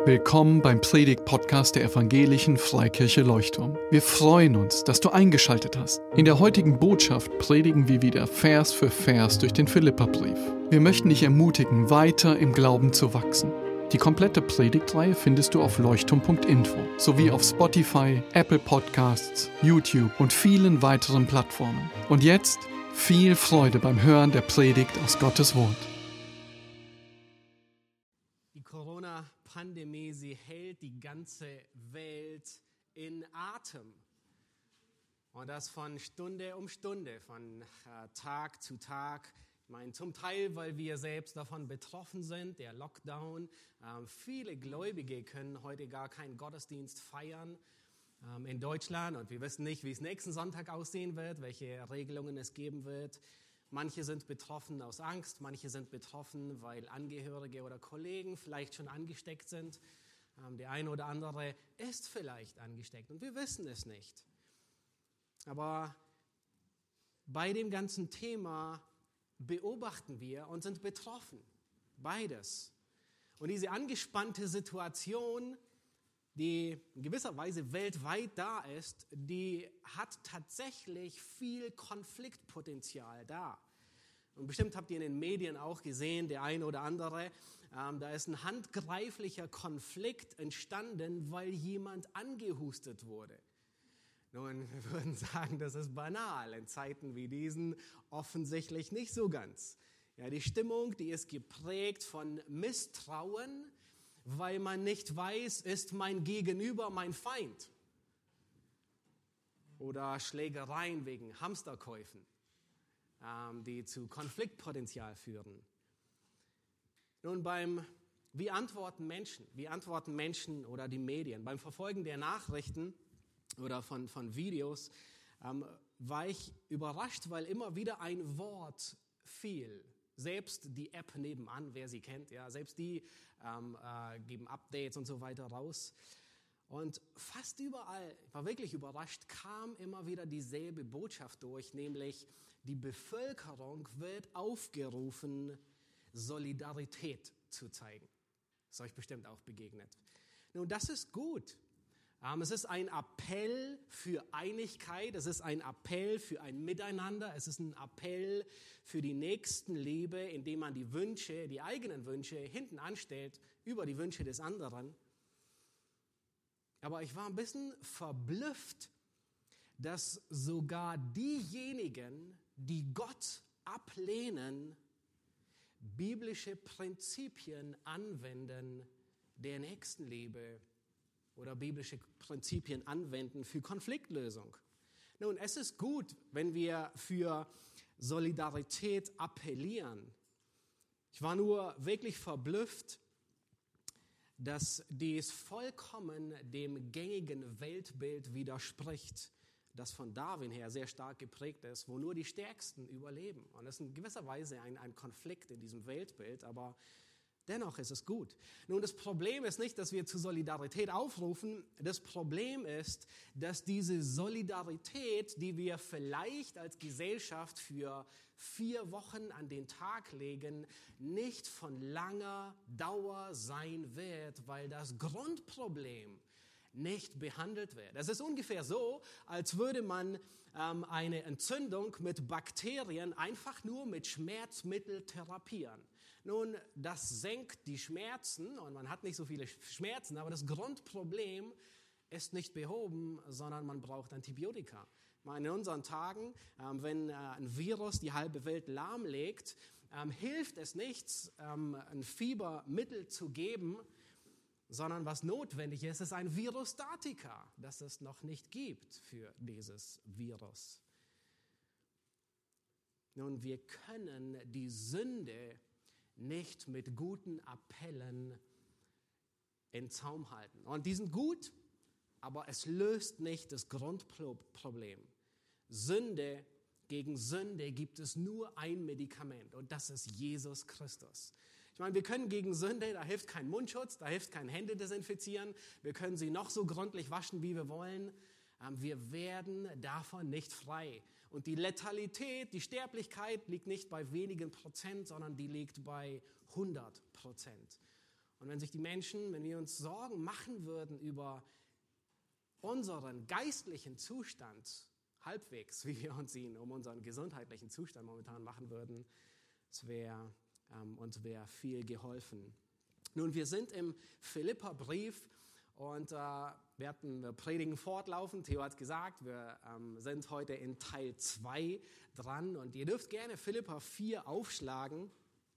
Willkommen beim Predigt-Podcast der Evangelischen Freikirche Leuchtturm. Wir freuen uns, dass du eingeschaltet hast. In der heutigen Botschaft predigen wir wieder Vers für Vers durch den Philipperbrief. Wir möchten dich ermutigen, weiter im Glauben zu wachsen. Die komplette Predigtreihe findest du auf leuchtturm.info sowie auf Spotify, Apple Podcasts, YouTube und vielen weiteren Plattformen. Und jetzt viel Freude beim Hören der Predigt aus Gottes Wort. Die Corona-Pandemie, sie hält die ganze Welt in Atem. Und das von Stunde um Stunde, von Tag zu Tag. Ich meine, zum Teil, weil wir selbst davon betroffen sind, der Lockdown. Viele Gläubige können heute gar keinen Gottesdienst feiern in Deutschland. Und wir wissen nicht, wie es nächsten Sonntag aussehen wird, welche Regelungen es geben wird. Manche sind betroffen aus Angst, manche sind betroffen, weil Angehörige oder Kollegen vielleicht schon angesteckt sind. Der eine oder andere ist vielleicht angesteckt und wir wissen es nicht. Aber bei dem ganzen Thema beobachten wir und sind betroffen. Beides. Und diese angespannte Situation, die in gewisser Weise weltweit da ist, die hat tatsächlich viel Konfliktpotenzial da. Und bestimmt habt ihr in den Medien auch gesehen, der eine oder andere, da ist ein handgreiflicher Konflikt entstanden, weil jemand angehustet wurde. Nun, wir würden sagen, das ist banal, in Zeiten wie diesen offensichtlich nicht so ganz. Ja, die Stimmung, die ist geprägt von Misstrauen, weil man nicht weiß, ist mein Gegenüber mein Feind? Oder Schlägereien wegen Hamsterkäufen, die zu Konfliktpotenzial führen. Nun, wie antworten Menschen oder die Medien? Beim Verfolgen der Nachrichten oder von Videos war ich überrascht, weil immer wieder ein Wort fiel. Selbst die App nebenan, wer sie kennt, ja, selbst die geben Updates und so weiter raus. Und fast überall, ich war wirklich überrascht, kam immer wieder dieselbe Botschaft durch, nämlich die Bevölkerung wird aufgerufen, Solidarität zu zeigen. Das ist euch bestimmt auch begegnet. Nun, das ist gut. Es ist ein Appell für Einigkeit, es ist ein Appell für ein Miteinander, es ist ein Appell für die Nächstenliebe, indem man die eigenen Wünsche hinten anstellt über die Wünsche des anderen. Aber ich war ein bisschen verblüfft, dass sogar diejenigen, die Gott ablehnen, biblische Prinzipien anwenden der Nächstenliebe oder biblische Prinzipien anwenden für Konfliktlösung. Nun, es ist gut, wenn wir für Solidarität appellieren. Ich war nur wirklich verblüfft, dass dies vollkommen dem gängigen Weltbild widerspricht, das von Darwin her sehr stark geprägt ist, wo nur die Stärksten überleben. Und das ist in gewisser Weise ein Konflikt in diesem Weltbild, aber dennoch ist es gut. Nun, das Problem ist nicht, dass wir zu Solidarität aufrufen. Das Problem ist, dass diese Solidarität, die wir vielleicht als Gesellschaft für 4 Wochen an den Tag legen, nicht von langer Dauer sein wird, weil das Grundproblem nicht behandelt wird. Es ist ungefähr so, als würde man eine Entzündung mit Bakterien einfach nur mit Schmerzmittel therapieren. Nun, das senkt die Schmerzen und man hat nicht so viele Schmerzen, aber das Grundproblem ist nicht behoben, sondern man braucht Antibiotika. In unseren Tagen, wenn ein Virus die halbe Welt lahmlegt, hilft es nichts, ein Fiebermittel zu geben, sondern was notwendig ist, ist ein Virostatika, das es noch nicht gibt für dieses Virus. Nun, wir können die Sünde nicht mit guten Appellen in Zaum halten. Und die sind gut, aber es löst nicht das Grundproblem. Gegen Sünde gibt es nur ein Medikament und das ist Jesus Christus. Ich meine, wir können gegen Sünde, da hilft kein Mundschutz, da hilft kein Hände desinfizieren, wir können sie noch so gründlich waschen, wie wir wollen. Wir werden davon nicht frei. Und die Letalität, die Sterblichkeit liegt nicht bei wenigen Prozent, sondern die liegt bei 100%. Und wenn wir uns Sorgen machen würden über unseren geistlichen Zustand, halbwegs, wie wir um unseren gesundheitlichen Zustand momentan machen würden, uns wäre viel geholfen. Nun, wir sind im Philipperbrief und wir predigen fortlaufend. Theo hat gesagt, wir sind heute in Teil 2 dran und ihr dürft gerne Philipper 4 aufschlagen.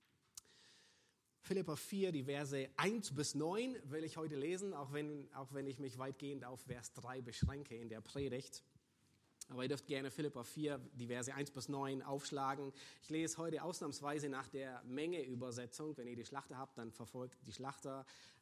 Philipper 4, die Verse 1 bis 9 will ich heute lesen, auch wenn ich mich weitgehend auf Vers 3 beschränke in der Predigt. Aber ihr dürft gerne Philipper 4, die Verse 1 bis 9 aufschlagen. Ich lese heute ausnahmsweise nach der Menge-Übersetzung. Wenn ihr die Schlachter habt, dann verfolgt die Schlachter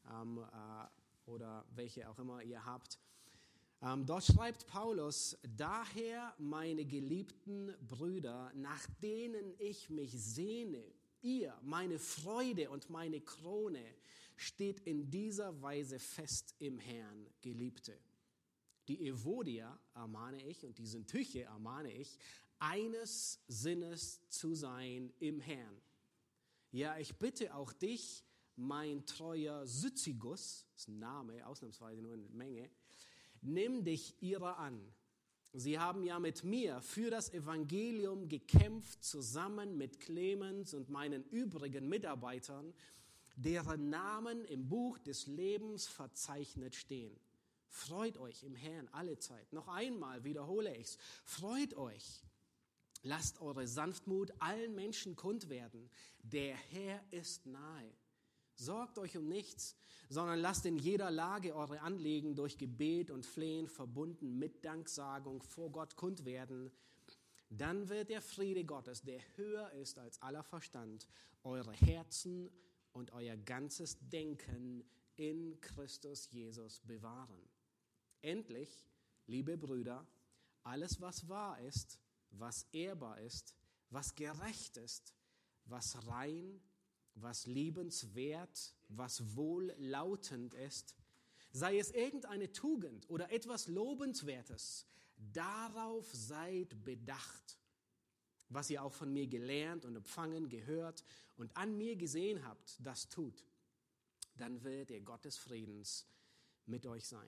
oder welche auch immer ihr habt. Dort schreibt Paulus: Daher, meine geliebten Brüder, nach denen ich mich sehne, ihr, meine Freude und meine Krone, steht in dieser Weise fest im Herrn, Geliebte. Die Evodia ermahne ich und die Syntyche ermahne ich, eines Sinnes zu sein im Herrn. Ja, ich bitte auch dich, mein treuer Syzygus, das ist ein Name, ausnahmsweise nur eine Menge, nimm dich ihrer an. Sie haben ja mit mir für das Evangelium gekämpft, zusammen mit Clemens und meinen übrigen Mitarbeitern, deren Namen im Buch des Lebens verzeichnet stehen. Freut euch im Herrn alle Zeit. Noch einmal wiederhole ich's. Freut euch. Lasst eure Sanftmut allen Menschen kund werden. Der Herr ist nahe. Sorgt euch um nichts, sondern lasst in jeder Lage eure Anliegen durch Gebet und Flehen verbunden mit Danksagung vor Gott kund werden. Dann wird der Friede Gottes, der höher ist als aller Verstand, eure Herzen und euer ganzes Denken in Christus Jesus bewahren. Endlich, liebe Brüder, alles, was wahr ist, was ehrbar ist, was gerecht ist, was rein, was liebenswert, was wohllautend ist, sei es irgendeine Tugend oder etwas Lobenswertes, darauf seid bedacht. Was ihr auch von mir gelernt und empfangen, gehört und an mir gesehen habt, das tut. Dann wird der Gott des Friedens mit euch sein.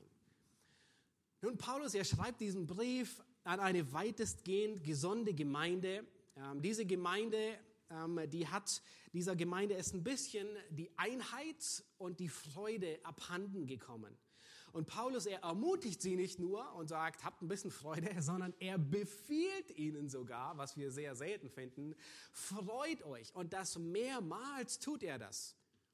Nun, Paulus, er schreibt diesen Brief an eine weitestgehend gesunde Gemeinde. Diese Gemeinde, dieser Gemeinde ist ein bisschen die Einheit und die Freude abhanden gekommen. Und Paulus, er ermutigt sie nicht nur und sagt, habt ein bisschen Freude, sondern er befiehlt ihnen sogar, was wir sehr selten finden, freut euch. Und das mehrmals tut er das,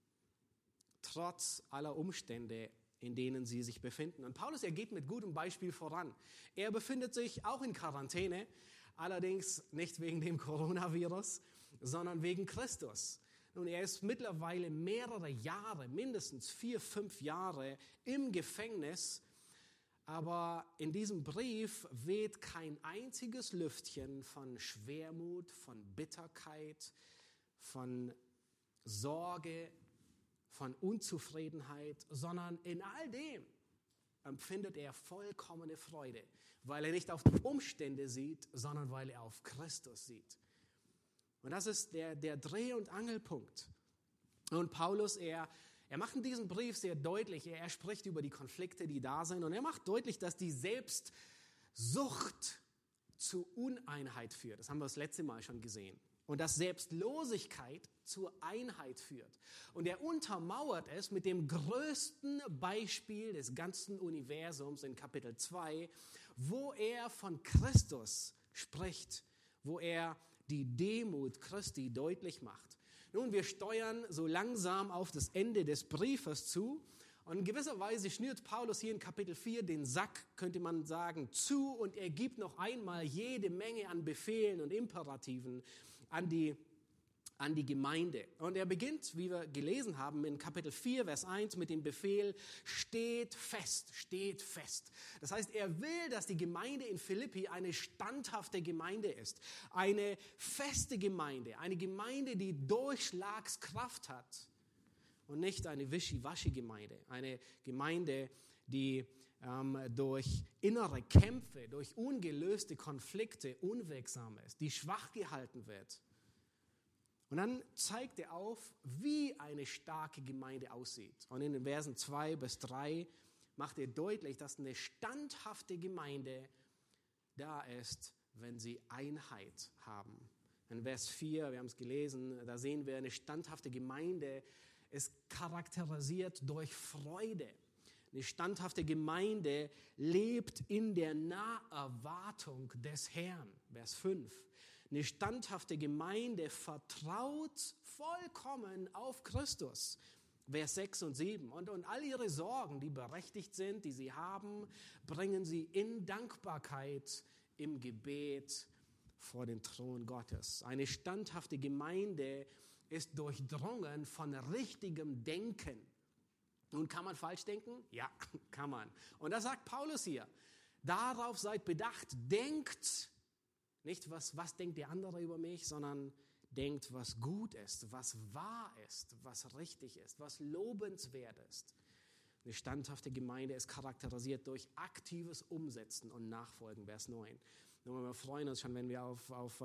trotz aller Umstände, in denen sie sich befinden. Und Paulus, er geht mit gutem Beispiel voran. Er befindet sich auch in Quarantäne, allerdings nicht wegen dem Coronavirus, sondern wegen Christus. Nun, er ist mittlerweile mehrere Jahre, mindestens 4-5 Jahre im Gefängnis, aber in diesem Brief weht kein einziges Lüftchen von Schwermut, von Bitterkeit, von Sorge, von Unzufriedenheit, sondern in all dem empfindet er vollkommene Freude, weil er nicht auf die Umstände sieht, sondern weil er auf Christus sieht. Und das ist der Dreh- und Angelpunkt. Und Paulus, er macht in diesem Brief sehr deutlich, er spricht über die Konflikte, die da sind, und er macht deutlich, dass die Selbstsucht zu Uneinheit führt. Das haben wir das letzte Mal schon gesehen. Und dass Selbstlosigkeit zur Einheit führt. Und er untermauert es mit dem größten Beispiel des ganzen Universums in Kapitel 2, wo er von Christus spricht, wo er die Demut Christi deutlich macht. Nun, wir steuern so langsam auf das Ende des Briefes zu. Und in gewisser Weise schnürt Paulus hier in Kapitel 4 den Sack, könnte man sagen, zu. Und er gibt noch einmal jede Menge an Befehlen und Imperativen an die Gemeinde. Und er beginnt, wie wir gelesen haben, in Kapitel 4, Vers 1 mit dem Befehl, steht fest, steht fest. Das heißt, er will, dass die Gemeinde in Philippi eine standhafte Gemeinde ist, eine feste Gemeinde, eine Gemeinde, die Durchschlagskraft hat und nicht eine Wischiwaschi-Gemeinde, eine Gemeinde, die durch innere Kämpfe, durch ungelöste Konflikte unwirksam ist, die schwach gehalten wird. Und dann zeigt er auf, wie eine starke Gemeinde aussieht. Und in den Versen 2 bis 3 macht er deutlich, dass eine standhafte Gemeinde da ist, wenn sie Einheit haben. In Vers 4, wir haben es gelesen, da sehen wir, eine standhafte Gemeinde ist charakterisiert durch Freude. Eine standhafte Gemeinde lebt in der Naherwartung des Herrn. Vers 5. Eine standhafte Gemeinde vertraut vollkommen auf Christus. Vers 6 und 7. Und all ihre Sorgen, die berechtigt sind, die sie haben, bringen sie in Dankbarkeit im Gebet vor den Thron Gottes. Eine standhafte Gemeinde ist durchdrungen von richtigem Denken. Nun, kann man falsch denken? Ja, kann man. Und da sagt Paulus hier, darauf seid bedacht, denkt nicht, was denkt der andere über mich, sondern denkt, was gut ist, was wahr ist, was richtig ist, was lobenswert ist. Eine standhafte Gemeinde ist charakterisiert durch aktives Umsetzen und Nachfolgen, Vers 9. Und wir freuen uns schon, wenn wir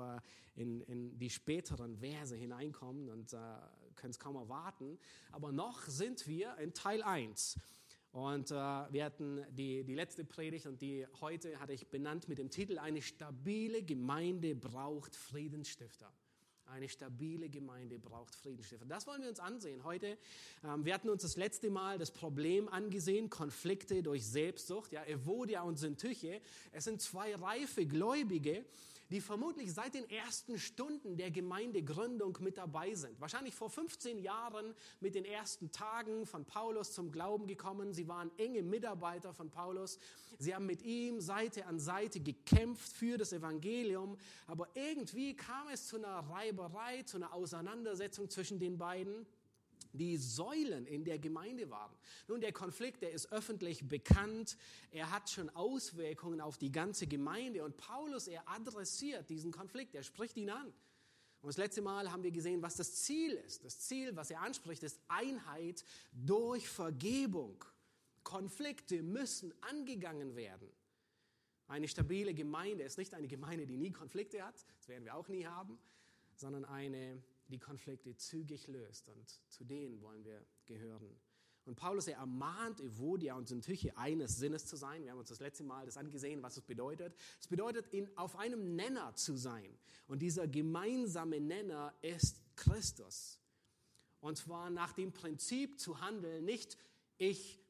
in die späteren Verse hineinkommen und können es kaum erwarten. Aber noch sind wir in Teil 1. Und wir hatten die letzte Predigt und die heute hatte ich benannt mit dem Titel Eine stabile Gemeinde braucht Friedensstifter. Eine stabile Gemeinde braucht Friedensstifter. Das wollen wir uns ansehen heute. Wir hatten uns das letzte Mal das Problem angesehen, Konflikte durch Selbstsucht, ja, Evodia und Syntyche. Es sind zwei reife Gläubige, die vermutlich seit den ersten Stunden der Gemeindegründung mit dabei sind. Wahrscheinlich vor 15 Jahren mit den ersten Tagen von Paulus zum Glauben gekommen. Sie waren enge Mitarbeiter von Paulus. Sie haben mit ihm Seite an Seite gekämpft für das Evangelium. Aber irgendwie kam es zu einer Reiberei, zu einer Auseinandersetzung zwischen den beiden, die Säulen in der Gemeinde waren. Nun, der Konflikt, der ist öffentlich bekannt. Er hat schon Auswirkungen auf die ganze Gemeinde. Und Paulus, er adressiert diesen Konflikt, er spricht ihn an. Und das letzte Mal haben wir gesehen, was das Ziel ist. Das Ziel, was er anspricht, ist Einheit durch Vergebung. Konflikte müssen angegangen werden. Eine stabile Gemeinde ist nicht eine Gemeinde, die nie Konflikte hat, das werden wir auch nie haben, sondern eine, die Konflikte zügig löst. Und zu denen wollen wir gehören. Und Paulus, er ermahnt Evodia und Syntyche, eines Sinnes zu sein. Wir haben uns das letzte Mal das angesehen, was es bedeutet. Es bedeutet, auf einem Nenner zu sein. Und dieser gemeinsame Nenner ist Christus. Und zwar nach dem Prinzip zu handeln, nicht ich,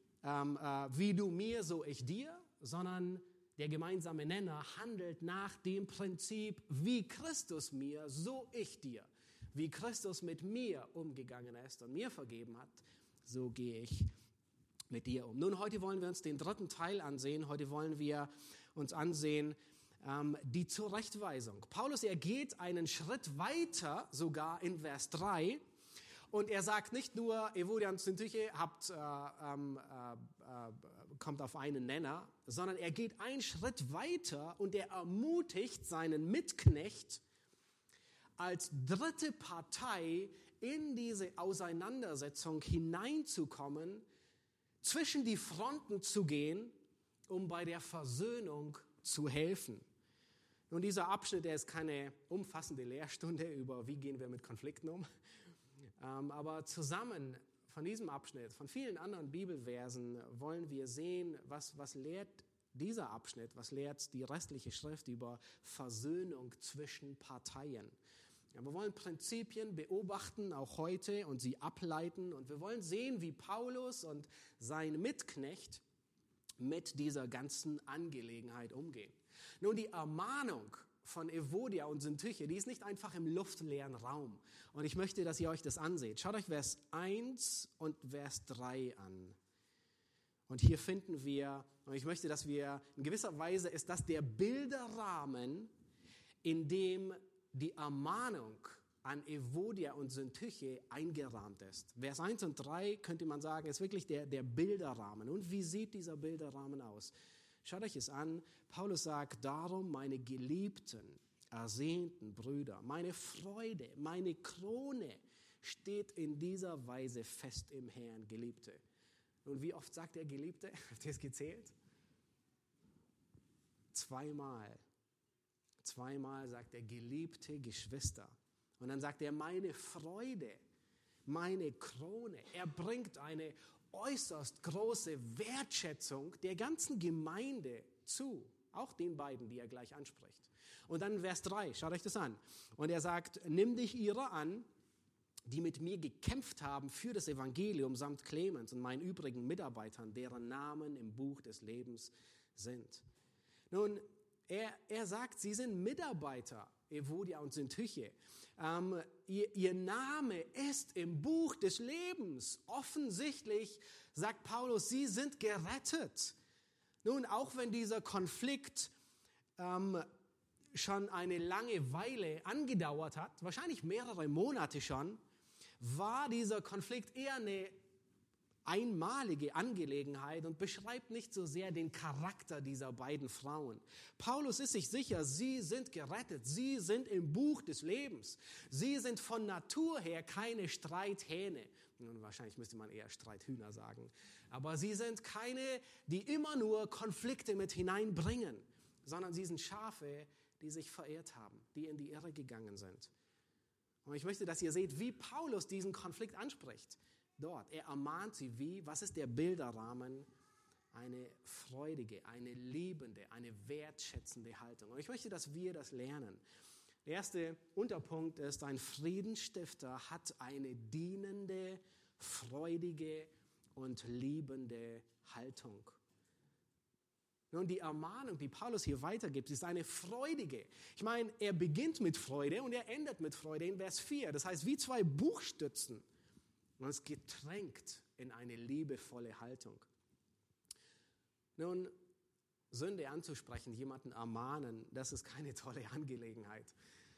wie du mir, so ich dir, sondern der gemeinsame Nenner handelt nach dem Prinzip, wie Christus mir, so ich dir. Wie Christus mit mir umgegangen ist und mir vergeben hat, so gehe ich mit dir um. Nun, heute wollen wir uns den dritten Teil ansehen. Heute wollen wir uns ansehen die Zurechtweisung. Paulus, er geht einen Schritt weiter, sogar in Vers 3. Und er sagt nicht nur, Evodia und Syntyche kommt auf einen Nenner, sondern er geht einen Schritt weiter und er ermutigt seinen Mitknecht, als dritte Partei in diese Auseinandersetzung hineinzukommen, zwischen die Fronten zu gehen, um bei der Versöhnung zu helfen. Nun, dieser Abschnitt, der ist keine umfassende Lehrstunde über, wie gehen wir mit Konflikten um. Aber zusammen von diesem Abschnitt, von vielen anderen Bibelversen, wollen wir sehen, was lehrt dieser Abschnitt, was lehrt die restliche Schrift über Versöhnung zwischen Parteien. Ja, wir wollen Prinzipien beobachten, auch heute, und sie ableiten. Und wir wollen sehen, wie Paulus und sein Mitknecht mit dieser ganzen Angelegenheit umgehen. Nun, die Ermahnung von Evodia und Syntyche, die ist nicht einfach im luftleeren Raum. Und ich möchte, dass ihr euch das anseht. Schaut euch Vers 1 und Vers 3 an. Und hier finden wir, und ich möchte, dass wir, in gewisser Weise ist das der Bilderrahmen, in dem die Ermahnung an Evodia und Syntyche eingerahmt ist. Vers 1 und 3 könnte man sagen, ist wirklich der Bilderrahmen. Und wie sieht dieser Bilderrahmen aus? Schaut euch es an. Paulus sagt, darum meine geliebten, ersehnten Brüder, meine Freude, meine Krone steht in dieser Weise fest im Herrn, Geliebte. Und wie oft sagt er Geliebte? Habt ihr es gezählt? Zweimal. Zweimal sagt er geliebte Geschwister. Und dann sagt er, meine Freude, meine Krone. Er bringt eine äußerst große Wertschätzung der ganzen Gemeinde zu. Auch den beiden, die er gleich anspricht. Und dann Vers 3, schaut euch das an. Und er sagt, nimm dich ihrer an, die mit mir gekämpft haben für das Evangelium, samt Clemens und meinen übrigen Mitarbeitern, deren Namen im Buch des Lebens sind. Nun, er sagt, sie sind Mitarbeiter, Evodia und Syntyche. Ihr Name ist im Buch des Lebens. Offensichtlich sagt Paulus, sie sind gerettet. Nun, auch wenn dieser Konflikt schon eine lange Weile angedauert hat, wahrscheinlich mehrere Monate schon, war dieser Konflikt eher eine einmalige Angelegenheit und beschreibt nicht so sehr den Charakter dieser beiden Frauen. Paulus ist sich sicher, sie sind gerettet, sie sind im Buch des Lebens. Sie sind von Natur her keine Streithähne. Nun, wahrscheinlich müsste man eher Streithühner sagen. Aber sie sind keine, die immer nur Konflikte mit hineinbringen, sondern sie sind Schafe, die sich verehrt haben, die in die Irre gegangen sind. Und ich möchte, dass ihr seht, wie Paulus diesen Konflikt anspricht. Dort, er ermahnt sie wie, was ist der Bilderrahmen? Eine freudige, eine liebende, eine wertschätzende Haltung. Und ich möchte, dass wir das lernen. Der erste Unterpunkt ist, ein Friedensstifter hat eine dienende, freudige und liebende Haltung. Nun, die Ermahnung, die Paulus hier weitergibt, ist eine freudige. Ich meine, er beginnt mit Freude und er endet mit Freude in Vers 4. Das heißt, wie zwei Buchstützen. Und es getränkt in eine liebevolle Haltung. Nun, Sünde anzusprechen, jemanden ermahnen, das ist keine tolle Angelegenheit.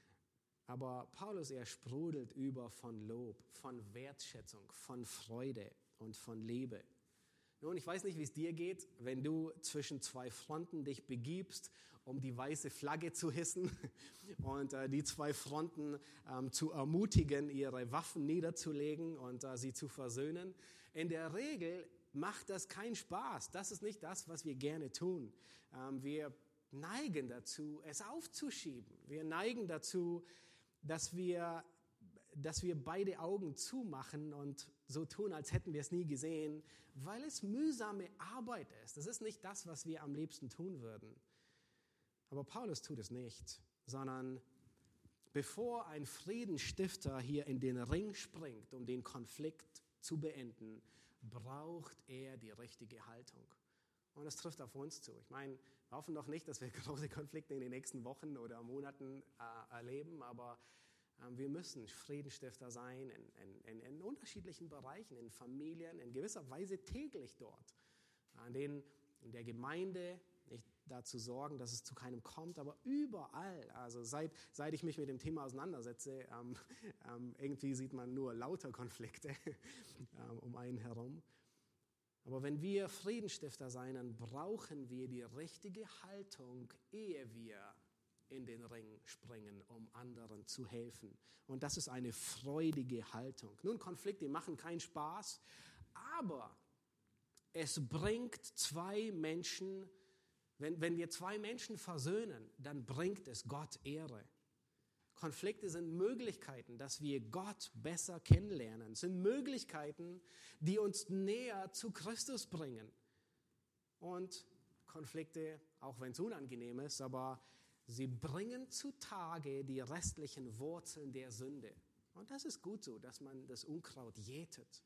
Aber Paulus, er sprudelt über von Lob, von Wertschätzung, von Freude und von Liebe. Nun, ich weiß nicht, wie es dir geht, wenn du zwischen zwei Fronten dich begibst, um die weiße Flagge zu hissen und die zwei Fronten zu ermutigen, ihre Waffen niederzulegen und sie zu versöhnen. In der Regel macht das keinen Spaß. Das ist nicht das, was wir gerne tun. Wir neigen dazu, es aufzuschieben. Wir neigen dazu, dass wir beide Augen zumachen und so tun, als hätten wir es nie gesehen, weil es mühsame Arbeit ist. Das ist nicht das, was wir am liebsten tun würden. Aber Paulus tut es nicht, sondern bevor ein Friedensstifter hier in den Ring springt, um den Konflikt zu beenden, braucht er die richtige Haltung. Und das trifft auf uns zu. Ich meine, wir hoffen doch nicht, dass wir große Konflikte in den nächsten Wochen oder Monaten erleben, aber wir müssen Friedensstifter sein in unterschiedlichen Bereichen, in Familien, in gewisser Weise täglich dort, in der Gemeinde, nicht dazu sorgen, dass es zu keinem kommt, aber überall, also seit ich mich mit dem Thema auseinandersetze, irgendwie sieht man nur lauter Konflikte um einen herum. Aber wenn wir Friedensstifter sein, dann brauchen wir die richtige Haltung, ehe wir in den Ring springen, um anderen zu helfen. Und das ist eine freudige Haltung. Nun, Konflikte machen keinen Spaß, aber es bringt zwei Menschen, wenn wir zwei Menschen versöhnen, dann bringt es Gott Ehre. Konflikte sind Möglichkeiten, dass wir Gott besser kennenlernen, sind Möglichkeiten, die uns näher zu Christus bringen. Und Konflikte, auch wenn es unangenehm ist, aber sie bringen zutage die restlichen Wurzeln der Sünde. Und das ist gut so, dass man das Unkraut jätet.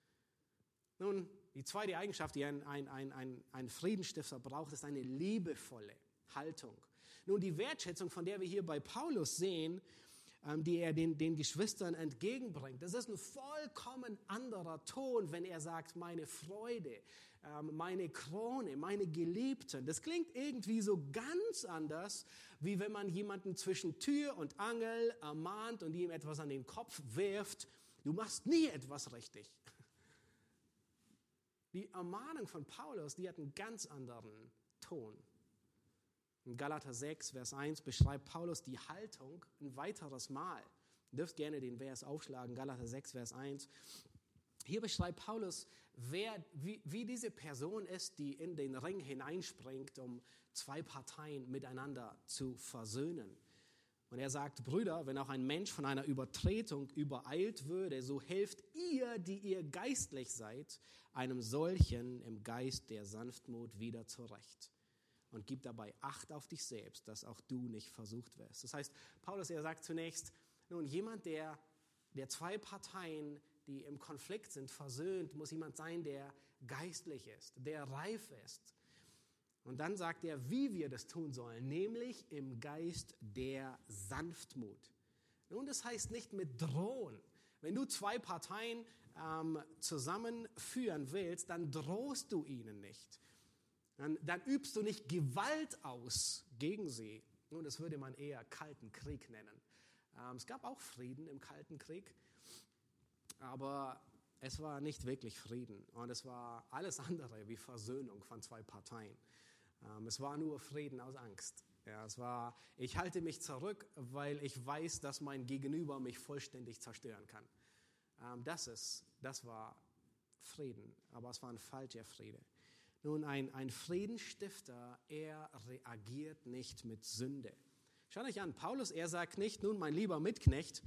Nun, die zweite Eigenschaft, die ein Friedensstifter braucht, ist eine liebevolle Haltung. Nun, die Wertschätzung, von der wir hier bei Paulus sehen, die er den Geschwistern entgegenbringt, das ist ein vollkommen anderer Ton, wenn er sagt, meine Freude, meine Krone, meine Geliebten. Das klingt irgendwie so ganz anders, wie wenn man jemanden zwischen Tür und Angel ermahnt und ihm etwas an den Kopf wirft. Du machst nie etwas richtig. Die Ermahnung von Paulus, die hat einen ganz anderen Ton. In Galater 6, Vers 1 beschreibt Paulus die Haltung ein weiteres Mal. Ihr dürft gerne den Vers aufschlagen, Galater 6, Vers 1. Hier beschreibt Paulus, wie diese Person ist, die in den Ring hineinspringt, um zwei Parteien miteinander zu versöhnen. Und er sagt, Brüder, wenn auch ein Mensch von einer Übertretung übereilt würde, so helft ihr, die ihr geistlich seid, einem solchen im Geist der Sanftmut wieder zurecht. Und gib dabei Acht auf dich selbst, dass auch du nicht versucht wirst. Das heißt, Paulus, er sagt zunächst, nun jemand, der zwei Parteien, die im Konflikt sind, versöhnt, muss jemand sein, der geistlich ist, der reif ist. Und dann sagt er, wie wir das tun sollen, nämlich im Geist der Sanftmut. Nun, das heißt nicht mit Drohen. Wenn du zwei Parteien zusammenführen willst, dann drohst du ihnen nicht. Dann übst du nicht Gewalt aus gegen sie. Nun, das würde man eher Kalten Krieg nennen. Es gab auch Frieden im Kalten Krieg, aber es war nicht wirklich Frieden. Und es war alles andere wie Versöhnung von zwei Parteien. Es war nur Frieden aus Angst. Ja, es war, ich halte mich zurück, weil ich weiß, dass mein Gegenüber mich vollständig zerstören kann. Das war Frieden, aber es war ein falscher Friede. Nun, ein Friedensstifter, er reagiert nicht mit Sünde. Schaut euch an, Paulus, er sagt nicht, nun mein lieber Mitknecht,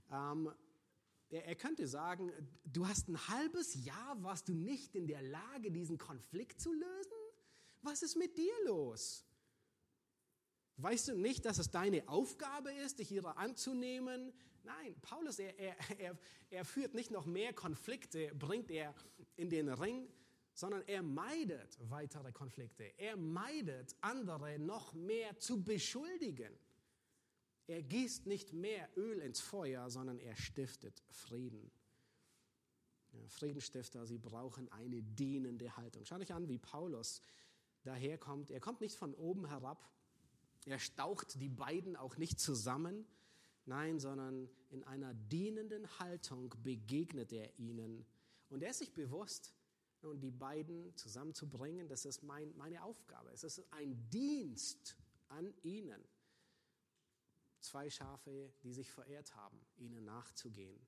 er könnte sagen, du hast ein halbes Jahr, warst du nicht in der Lage, diesen Konflikt zu lösen? Was ist mit dir los? Weißt du nicht, dass es deine Aufgabe ist, dich ihrer anzunehmen? Nein, Paulus, er führt nicht noch mehr Konflikte, bringt er in den Ring, sondern er meidet weitere Konflikte. Er meidet andere noch mehr zu beschuldigen. Er gießt nicht mehr Öl ins Feuer, sondern er stiftet Frieden. Ja, Friedensstifter, sie brauchen eine dienende Haltung. Schaut euch an, wie Paulus daherkommt. Er kommt nicht von oben herab. Er staucht die beiden auch nicht zusammen. Nein, sondern in einer dienenden Haltung begegnet er ihnen. Und er ist sich bewusst, und die beiden zusammenzubringen, das ist meine Aufgabe. Es ist ein Dienst an ihnen. Zwei Schafe, die sich verehrt haben, ihnen nachzugehen.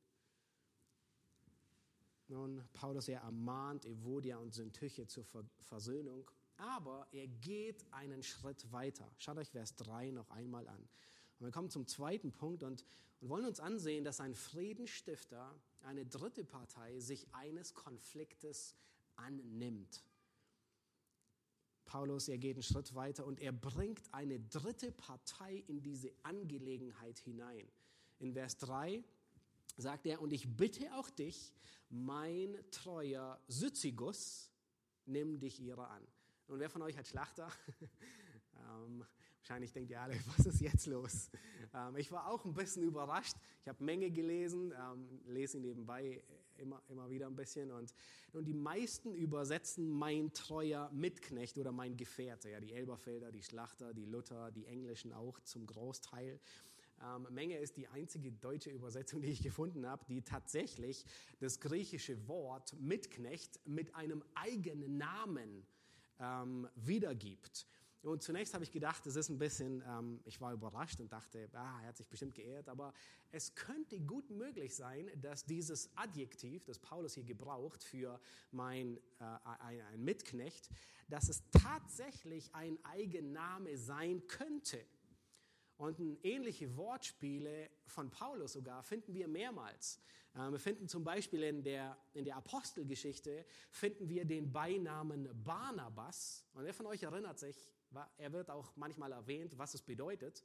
Nun, Paulus, er ermahnt Evodia und Syntyche zur Versöhnung, aber er geht einen Schritt weiter. Schaut euch Vers 3 noch einmal an. Und wir kommen zum zweiten Punkt und wollen uns ansehen, dass ein Friedensstifter, eine dritte Partei, sich eines Konfliktes annimmt. Paulus, er geht einen Schritt weiter und er bringt eine dritte Partei in diese Angelegenheit hinein. In Vers 3 sagt er, und ich bitte auch dich, mein treuer Syzygus, nimm dich ihrer an. Und wer von euch hat Schlachter? Wahrscheinlich denkt ihr alle, was ist jetzt los? Ich war auch ein bisschen überrascht. Ich habe Menge gelesen, lese ihn nebenbei immer wieder ein bisschen. Und die meisten übersetzen mein treuer Mitknecht oder mein Gefährte. Ja, die Elberfelder, die Schlachter, die Luther, die Englischen auch zum Großteil. Menge ist die einzige deutsche Übersetzung, die ich gefunden habe, die tatsächlich das griechische Wort Mitknecht mit einem eigenen Namen wiedergibt. Und zunächst habe ich gedacht, es ist ein bisschen, ich war überrascht und dachte, er hat sich bestimmt geehrt, aber es könnte gut möglich sein, dass dieses Adjektiv, das Paulus hier gebraucht für ein Mitknecht, dass es tatsächlich ein Eigenname sein könnte. Und ähnliche Wortspiele von Paulus sogar finden wir mehrmals. Wir finden zum Beispiel in der Apostelgeschichte finden wir den Beinamen Barnabas. Und wer von euch erinnert sich, er wird auch manchmal erwähnt, was es bedeutet.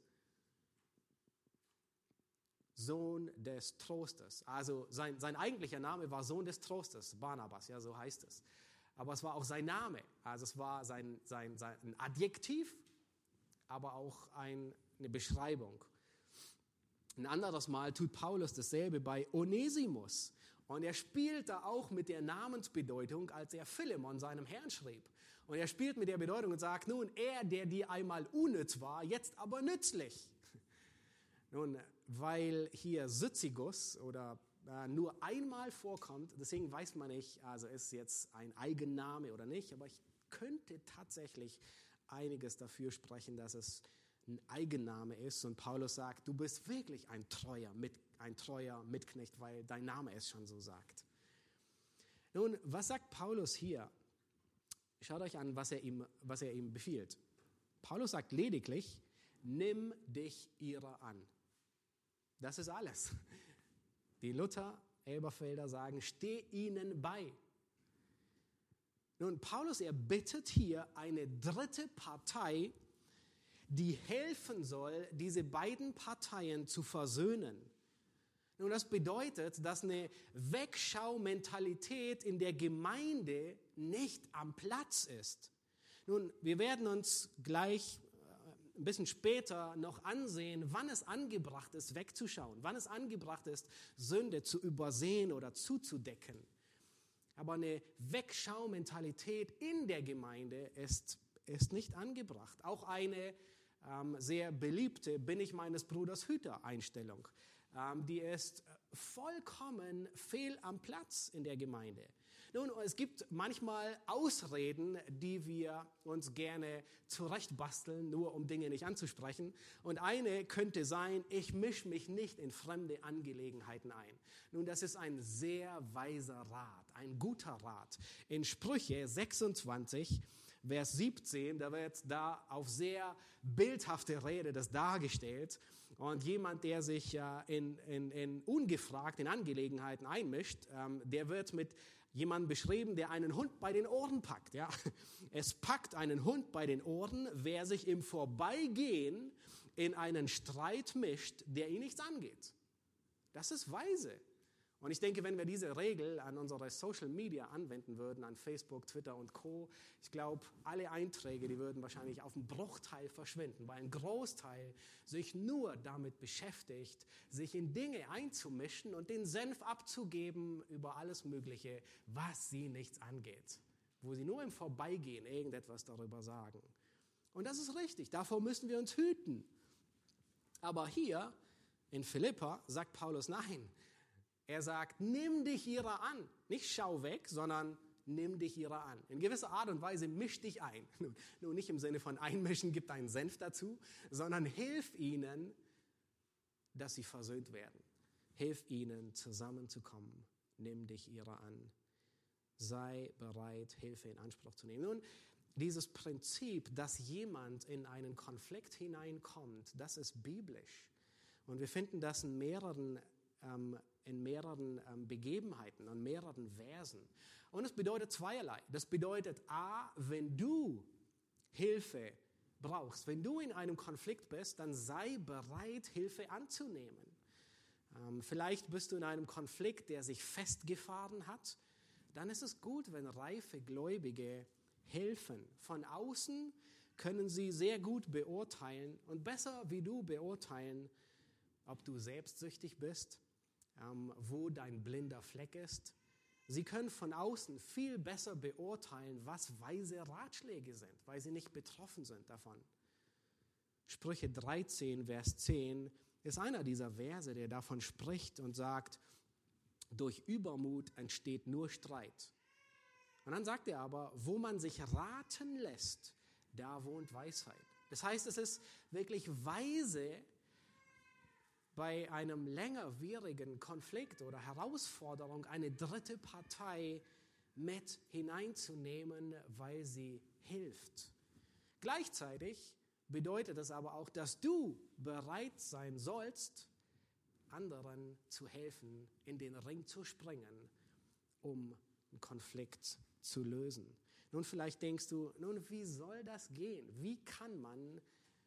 Sohn des Trostes. Also sein eigentlicher Name war Sohn des Trostes, Barnabas, ja, so heißt es. Aber es war auch sein Name. Also es war sein Adjektiv, aber auch eine Beschreibung. Ein anderes Mal tut Paulus dasselbe bei Onesimus. Und er spielt da auch mit der Namensbedeutung, als er Philemon seinem Herrn schrieb. Und er spielt mit der Bedeutung und sagt, nun, er, der dir einmal unnütz war, jetzt aber nützlich. Nun, weil hier Syzygus oder nur einmal vorkommt, deswegen weiß man nicht, also ist jetzt ein Eigenname oder nicht, aber ich könnte tatsächlich einiges dafür sprechen, dass es ein Eigenname ist. Und Paulus sagt, du bist wirklich ein treuer Mitknecht, weil dein Name es schon so sagt. Nun, was sagt Paulus hier? Schaut euch an, was er ihm befiehlt. Paulus sagt lediglich, nimm dich ihrer an. Das ist alles. Die Luther-Elberfelder sagen, steh ihnen bei. Nun, Paulus, er bittet hier eine dritte Partei, die helfen soll, diese beiden Parteien zu versöhnen. Nun, das bedeutet, dass eine Wegschau-Mentalität in der Gemeinde nicht am Platz ist. Nun, wir werden uns gleich ein bisschen später noch ansehen, wann es angebracht ist, wegzuschauen, wann es angebracht ist, Sünde zu übersehen oder zuzudecken. Aber eine Wegschau-Mentalität in der Gemeinde ist nicht angebracht. Auch eine sehr beliebte bin ich meines Bruders Hüter-Einstellung. Die ist vollkommen fehl am Platz in der Gemeinde. Nun, es gibt manchmal Ausreden, die wir uns gerne zurechtbasteln, nur um Dinge nicht anzusprechen. Und eine könnte sein, ich mische mich nicht in fremde Angelegenheiten ein. Nun, das ist ein sehr weiser Rat, ein guter Rat. In Sprüche 26, Vers 17, da wird da auf sehr bildhafte Rede das dargestellt. Und jemand, der sich ungefragt in Angelegenheiten einmischt, der wird mit jemandem beschrieben, der einen Hund bei den Ohren packt. Ja? Es packt einen Hund bei den Ohren, wer sich im Vorbeigehen in einen Streit mischt, der ihn nichts angeht. Das ist weise. Und ich denke, wenn wir diese Regel an unsere Social Media anwenden würden, an Facebook, Twitter und Co., ich glaube, alle Einträge, die würden wahrscheinlich auf einen Bruchteil verschwinden, weil ein Großteil sich nur damit beschäftigt, sich in Dinge einzumischen und den Senf abzugeben über alles Mögliche, was sie nichts angeht, wo sie nur im Vorbeigehen irgendetwas darüber sagen. Und das ist richtig, davor müssen wir uns hüten. Aber hier in Philippa sagt Paulus, nein. Er sagt, nimm dich ihrer an. Nicht schau weg, sondern nimm dich ihrer an. In gewisser Art und Weise misch dich ein. Nur nicht im Sinne von einmischen, gib deinen Senf dazu, sondern hilf ihnen, dass sie versöhnt werden. Hilf ihnen, zusammenzukommen. Nimm dich ihrer an. Sei bereit, Hilfe in Anspruch zu nehmen. Nun, dieses Prinzip, dass jemand in einen Konflikt hineinkommt, das ist biblisch. Und wir finden das in mehreren Begebenheiten, an mehreren Versen. Und es bedeutet zweierlei. Das bedeutet A, wenn du Hilfe brauchst, wenn du in einem Konflikt bist, dann sei bereit, Hilfe anzunehmen. Vielleicht bist du in einem Konflikt, der sich festgefahren hat. Dann ist es gut, wenn reife Gläubige helfen. Von außen können sie sehr gut beurteilen und besser wie du beurteilen, ob du selbstsüchtig bist, wo dein blinder Fleck ist. Sie können von außen viel besser beurteilen, was weise Ratschläge sind, weil sie nicht betroffen sind davon. Sprüche 13, Vers 10 ist einer dieser Verse, der davon spricht und sagt, durch Übermut entsteht nur Streit. Und dann sagt er aber, wo man sich raten lässt, da wohnt Weisheit. Das heißt, es ist wirklich weise, bei einem längerwierigen Konflikt oder Herausforderung eine dritte Partei mit hineinzunehmen, weil sie hilft. Gleichzeitig bedeutet es aber auch, dass du bereit sein sollst, anderen zu helfen, in den Ring zu springen, um einen Konflikt zu lösen. Nun, vielleicht denkst du, nun, wie soll das gehen? Wie kann man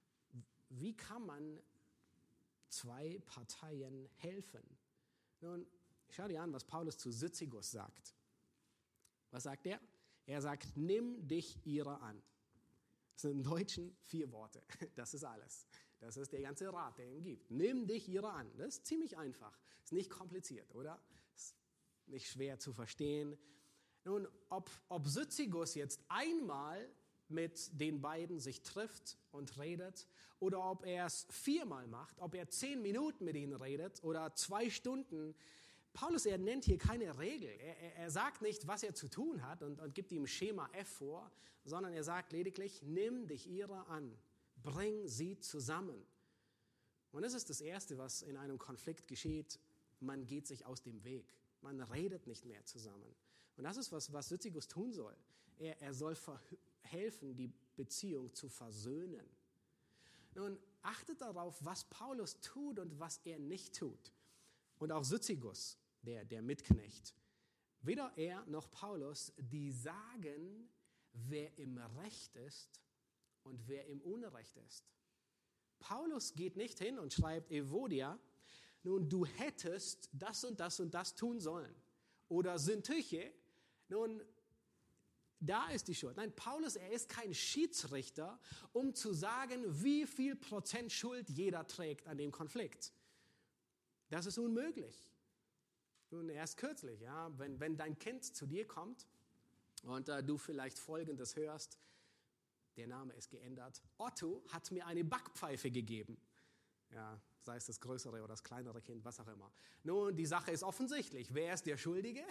zwei Parteien helfen? Nun, schau dir an, was Paulus zu Syzygus sagt. Was sagt er? Er sagt, nimm dich ihrer an. Das sind im Deutschen 4 Worte. Das ist alles. Das ist der ganze Rat, der ihm gibt. Nimm dich ihrer an. Das ist ziemlich einfach. Ist nicht kompliziert, oder? Ist nicht schwer zu verstehen. Nun, ob Syzygus jetzt einmal mit den beiden sich trifft und redet oder ob er es 4-mal macht, ob er 10 Minuten mit ihnen redet oder 2 Stunden. Paulus, er nennt hier keine Regel. Er sagt nicht, was er zu tun hat und gibt ihm Schema F vor, sondern er sagt lediglich, nimm dich ihrer an, bring sie zusammen. Und das ist das Erste, was in einem Konflikt geschieht. Man geht sich aus dem Weg. Man redet nicht mehr zusammen. Und das ist, was Syzygus tun soll. Er soll helfen, die Beziehung zu versöhnen. Nun, achtet darauf, was Paulus tut und was er nicht tut. Und auch Syzygus, der Mitknecht. Weder er noch Paulus, die sagen, wer im Recht ist und wer im Unrecht ist. Paulus geht nicht hin und schreibt Evodia, nun, du hättest das und das und das tun sollen. Oder Syntyche, nun, da ist die Schuld. Nein, Paulus, er ist kein Schiedsrichter, um zu sagen, wie viel Prozent Schuld jeder trägt an dem Konflikt. Das ist unmöglich. Nun, erst kürzlich, ja, wenn dein Kind zu dir kommt und du vielleicht Folgendes hörst, der Name ist geändert, Otto hat mir eine Backpfeife gegeben. Ja, sei es das größere oder das kleinere Kind, was auch immer. Nun, die Sache ist offensichtlich. Wer ist der Schuldige?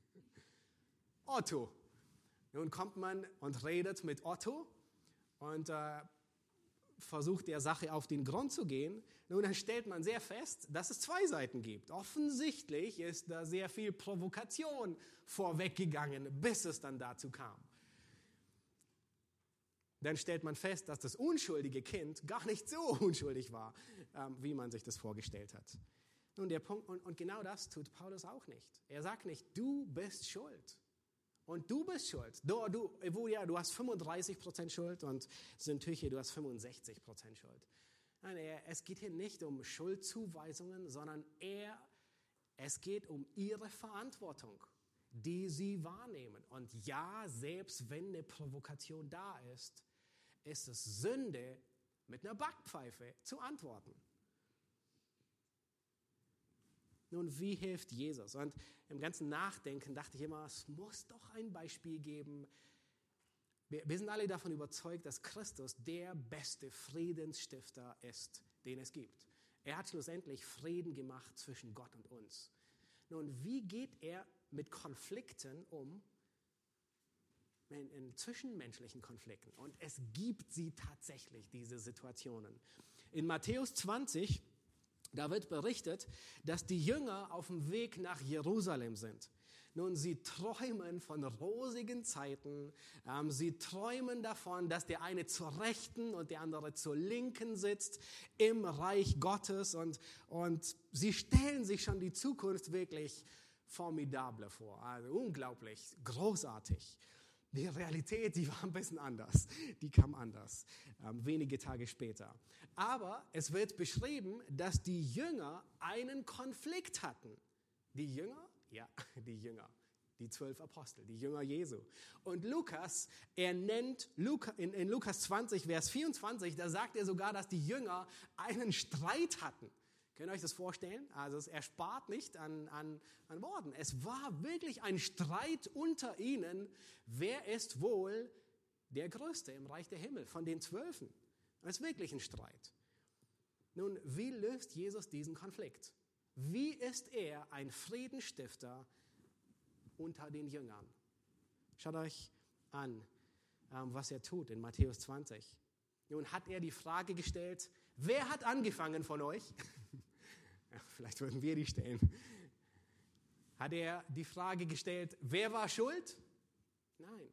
Otto. Nun kommt man und redet mit Otto und versucht der Sache auf den Grund zu gehen. Nun, dann stellt man sehr fest, dass es zwei Seiten gibt. Offensichtlich ist da sehr viel Provokation vorweggegangen, bis es dann dazu kam. Dann stellt man fest, dass das unschuldige Kind gar nicht so unschuldig war, wie man sich das vorgestellt hat. Nun, der Punkt, und genau das tut Paulus auch nicht. Er sagt nicht, du bist schuld. Und du bist schuld. Du hast 35% Schuld und Syntyche, du hast 65% Schuld. Nein, es geht hier nicht um Schuldzuweisungen, sondern es geht um ihre Verantwortung, die sie wahrnehmen. Und ja, selbst wenn eine Provokation da ist es Sünde, mit einer Backpfeife zu antworten. Nun, wie hilft Jesus? Und im ganzen Nachdenken dachte ich immer, es muss doch ein Beispiel geben. Wir sind alle davon überzeugt, dass Christus der beste Friedensstifter ist, den es gibt. Er hat schlussendlich Frieden gemacht zwischen Gott und uns. Nun, wie geht er mit Konflikten um, in zwischenmenschlichen Konflikten? Und es gibt sie tatsächlich, diese Situationen. In Matthäus 20, da wird berichtet, dass die Jünger auf dem Weg nach Jerusalem sind. Nun, sie träumen von rosigen Zeiten. Sie träumen davon, dass der eine zur Rechten und der andere zur Linken sitzt im Reich Gottes. Und sie stellen sich schon die Zukunft wirklich formidable vor. Also unglaublich, großartig. Die Realität, die war ein bisschen anders. Die kam anders, wenige Tage später. Aber es wird beschrieben, dass die Jünger einen Konflikt hatten. Die Jünger? Ja, die Jünger. Die 12 Apostel, die Jünger Jesu. Und Lukas, er nennt in Lukas 20, Vers 24, da sagt er sogar, dass die Jünger einen Streit hatten. Könnt ihr euch das vorstellen? Also er spart nicht an Worten. Es war wirklich ein Streit unter ihnen. Wer ist wohl der Größte im Reich der Himmel von den 12? Es ist wirklich ein Streit. Nun, wie löst Jesus diesen Konflikt? Wie ist er ein Friedensstifter unter den Jüngern? Schaut euch an, was er tut in Matthäus 20. Nun hat er die Frage gestellt, wer hat angefangen von euch? Ja, vielleicht würden wir die stellen. Hat er die Frage gestellt, wer war schuld? Nein.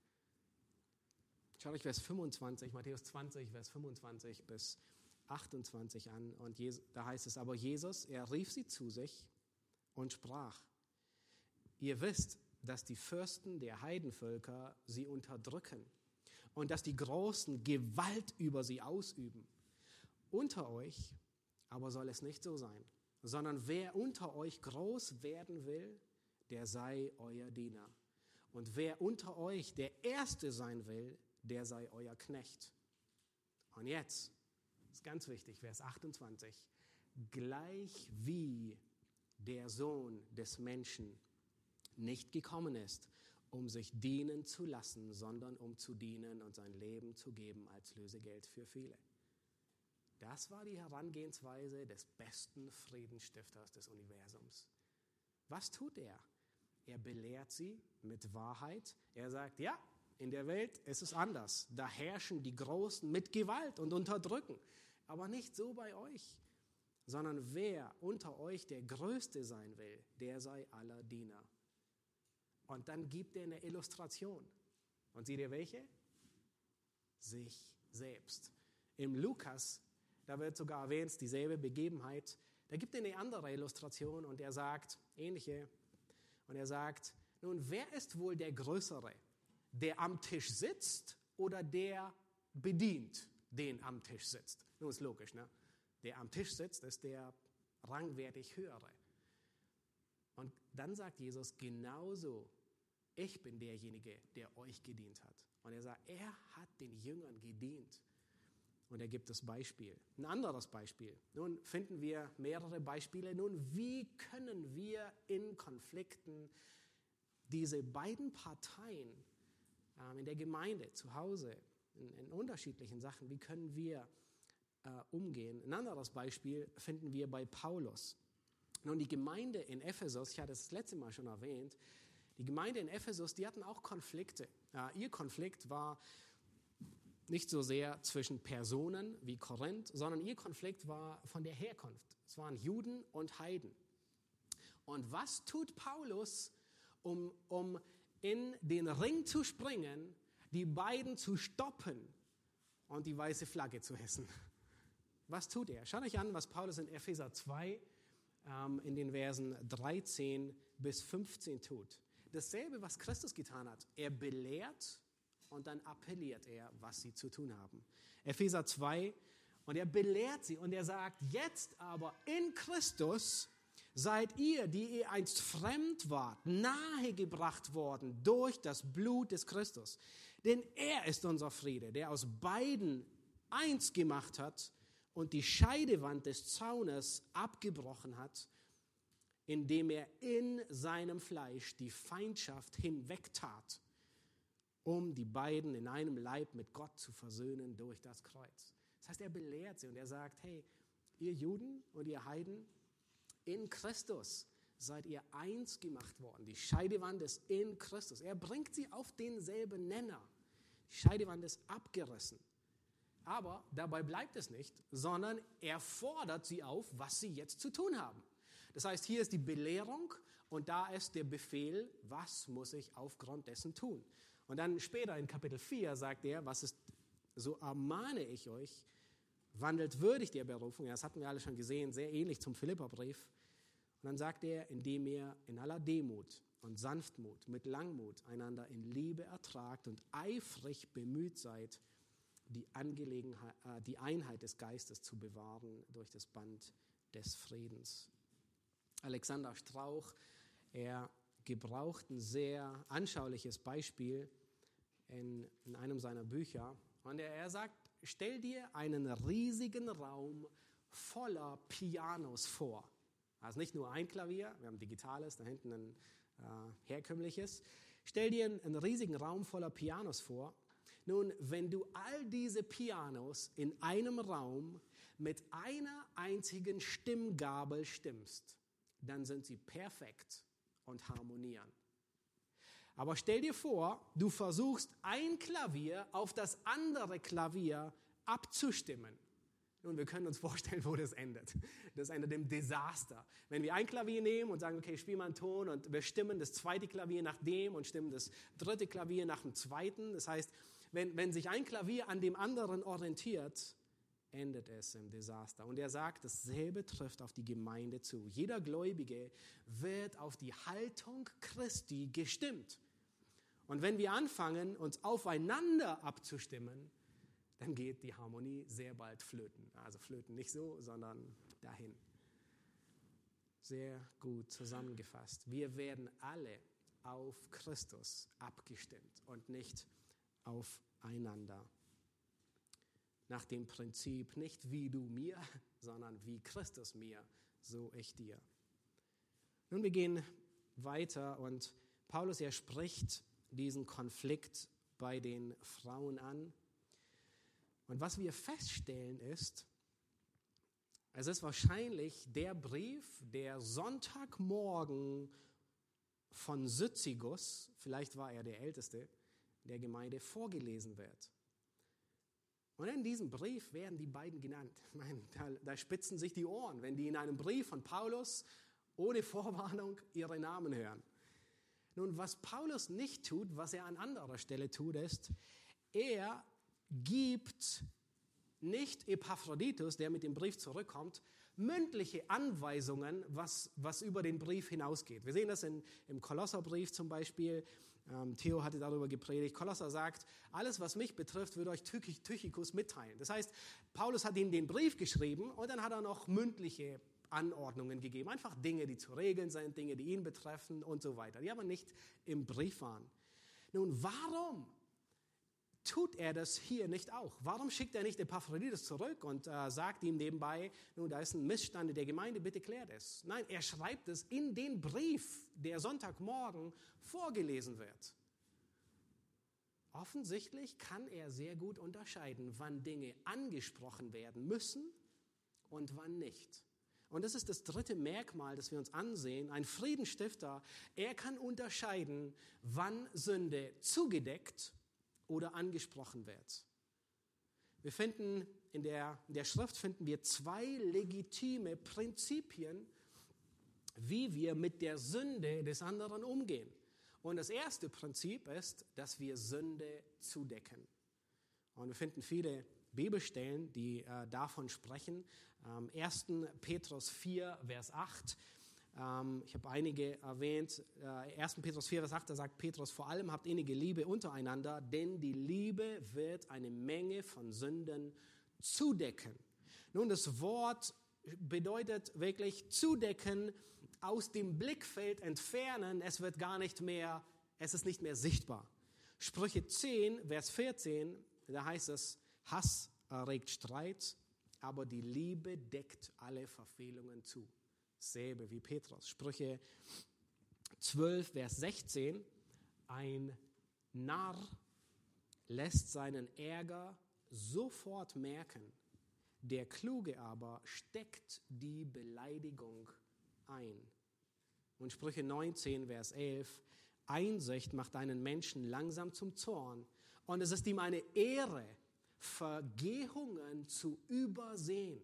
Schaut euch Vers 25, Matthäus 20, Vers 25 bis 28 an. Und da heißt es, aber Jesus, er rief sie zu sich und sprach, ihr wisst, dass die Fürsten der Heidenvölker sie unterdrücken und dass die Großen Gewalt über sie ausüben. Unter euch aber soll es nicht so sein, sondern wer unter euch groß werden will, der sei euer Diener. Und wer unter euch der Erste sein will, der sei euer Knecht. Und jetzt, das ist ganz wichtig, Vers 28, gleich wie der Sohn des Menschen nicht gekommen ist, um sich dienen zu lassen, sondern um zu dienen und sein Leben zu geben als Lösegeld für viele. Das war die Herangehensweise des besten Friedensstifters des Universums. Was tut er? Er belehrt sie mit Wahrheit. Er sagt, ja, in der Welt ist es anders. Da herrschen die Großen mit Gewalt und unterdrücken. Aber nicht so bei euch, sondern wer unter euch der Größte sein will, der sei aller Diener. Und dann gibt er eine Illustration. Und seht ihr welche? Sich selbst. Im Lukas, da wird sogar erwähnt, dieselbe Begebenheit. Da gibt er eine andere Illustration und er sagt, ähnliche, und er sagt, nun, wer ist wohl der Größere? Der am Tisch sitzt oder der bedient, den am Tisch sitzt? Nun, ist logisch, ne? Der am Tisch sitzt, ist der rangwertig Höhere. Und dann sagt Jesus, genauso, ich bin derjenige, der euch gedient hat. Und er sagt, er hat den Jüngern gedient. Und er gibt das Beispiel. Ein anderes Beispiel. Nun finden wir mehrere Beispiele. Nun, wie können wir in Konflikten diese beiden Parteien in der Gemeinde, zu Hause, in unterschiedlichen Sachen, wie können wir umgehen? Ein anderes Beispiel finden wir bei Paulus. Nun, die Gemeinde in Ephesus, ich hatte es das letzte Mal schon erwähnt, die Gemeinde in Ephesus, die hatten auch Konflikte. Ihr Konflikt war nicht so sehr zwischen Personen wie Korinth, sondern ihr Konflikt war von der Herkunft. Es waren Juden und Heiden. Und was tut Paulus, um in den Ring zu springen, die beiden zu stoppen und die weiße Flagge zu hissen? Was tut er? Schaut euch an, was Paulus in Epheser 2 in den Versen 13 bis 15 tut. Dasselbe, was Christus getan hat. Er belehrt und dann appelliert er, was sie zu tun haben. Epheser 2, und er belehrt sie und er sagt, jetzt aber in Christus seid ihr, die ihr einst fremd wart, nahegebracht worden durch das Blut des Christus. Denn er ist unser Friede, der aus beiden eins gemacht hat und die Scheidewand des Zaunes abgebrochen hat, indem er in seinem Fleisch die Feindschaft hinwegtat, um die beiden in einem Leib mit Gott zu versöhnen durch das Kreuz. Das heißt, er belehrt sie und er sagt, hey, ihr Juden und ihr Heiden, in Christus seid ihr eins gemacht worden. Die Scheidewand ist in Christus. Er bringt sie auf denselben Nenner. Die Scheidewand ist abgerissen. Aber dabei bleibt es nicht, sondern er fordert sie auf, was sie jetzt zu tun haben. Das heißt, hier ist die Belehrung und da ist der Befehl, was muss ich aufgrund dessen tun. Und dann später in Kapitel 4 sagt er, so ermahne ich euch, wandelt würdig der Berufung. Ja, das hatten wir alle schon gesehen, sehr ähnlich zum Philipperbrief. Und dann sagt er, indem ihr in aller Demut und Sanftmut, mit Langmut einander in Liebe ertragt und eifrig bemüht seid, die Einheit des Geistes zu bewahren durch das Band des Friedens. Alexander Strauch, er gebraucht ein sehr anschauliches Beispiel in einem seiner Bücher. Und er sagt, stell dir einen riesigen Raum voller Pianos vor. Also nicht nur ein Klavier, wir haben ein digitales, da hinten ein herkömmliches. Stell dir einen riesigen Raum voller Pianos vor. Nun, wenn du all diese Pianos in einem Raum mit einer einzigen Stimmgabel stimmst, dann sind sie perfekt und harmonieren. Aber stell dir vor, du versuchst ein Klavier auf das andere Klavier abzustimmen. Nun, wir können uns vorstellen, wo das endet. Das endet im Desaster. Wenn wir ein Klavier nehmen und sagen, okay, spiel mal einen Ton und wir stimmen das zweite Klavier nach dem und stimmen das dritte Klavier nach dem zweiten. Das heißt, wenn sich ein Klavier an dem anderen orientiert, endet es im Desaster. Und er sagt, dasselbe trifft auf die Gemeinde zu. Jeder Gläubige wird auf die Haltung Christi gestimmt. Und wenn wir anfangen, uns aufeinander abzustimmen, dann geht die Harmonie sehr bald flöten. Also flöten nicht so, sondern dahin. Sehr gut zusammengefasst. Wir werden alle auf Christus abgestimmt und nicht aufeinander. Nach dem Prinzip, nicht wie du mir, sondern wie Christus mir, so ich dir. Nun, wir gehen weiter und Paulus, er spricht diesen Konflikt bei den Frauen an. Und was wir feststellen ist, es ist wahrscheinlich der Brief, der Sonntagmorgen von Syzygus, vielleicht war er der Älteste der Gemeinde, vorgelesen wird. Und in diesem Brief werden die beiden genannt. Ich meine, da spitzen sich die Ohren, wenn die in einem Brief von Paulus ohne Vorwarnung ihre Namen hören. Nun, was Paulus nicht tut, was er an anderer Stelle tut, ist, er gibt nicht Epaphroditus, der mit dem Brief zurückkommt, mündliche Anweisungen, was über den Brief hinausgeht. Wir sehen das im Kolosserbrief zum Beispiel. Theo hatte darüber gepredigt. Kolosser sagt, alles, was mich betrifft, wird euch Tychicus mitteilen. Das heißt, Paulus hat ihm den Brief geschrieben und dann hat er noch mündliche Anordnungen gegeben. Einfach Dinge, die zu regeln sind, Dinge, die ihn betreffen und so weiter, die aber nicht im Brief waren. Nun, warum tut er das hier nicht auch? Warum schickt er nicht Epaphroditus zurück und sagt ihm nebenbei, nun, da ist ein Missstand in der Gemeinde, bitte klärt es. Nein, er schreibt es in den Brief, der Sonntagmorgen vorgelesen wird. Offensichtlich kann er sehr gut unterscheiden, wann Dinge angesprochen werden müssen und wann nicht. Und das ist das dritte Merkmal, das wir uns ansehen. Ein Friedensstifter, er kann unterscheiden, wann Sünde zugedeckt oder angesprochen wird. Wir finden in der Schrift finden wir zwei legitime Prinzipien, wie wir mit der Sünde des anderen umgehen. Und das erste Prinzip ist, dass wir Sünde zudecken. Und wir finden viele Bibelstellen, die davon sprechen. 1. Petrus 4, Vers 8. Ich habe einige erwähnt. 1. Petrus 4, Vers 8, da sagt Petrus, vor allem habt innige Liebe untereinander, denn die Liebe wird eine Menge von Sünden zudecken. Nun, das Wort bedeutet wirklich zudecken, aus dem Blickfeld entfernen, es ist nicht mehr sichtbar. Sprüche 10, Vers 14, da heißt es, Hass erregt Streit, aber die Liebe deckt alle Verfehlungen zu. Selbe wie Petrus. Sprüche 12, Vers 16, ein Narr lässt seinen Ärger sofort merken, der Kluge aber steckt die Beleidigung ein. Und Sprüche 19, Vers 11, Einsicht macht einen Menschen langsam zum Zorn und es ist ihm eine Ehre, Vergehungen zu übersehen.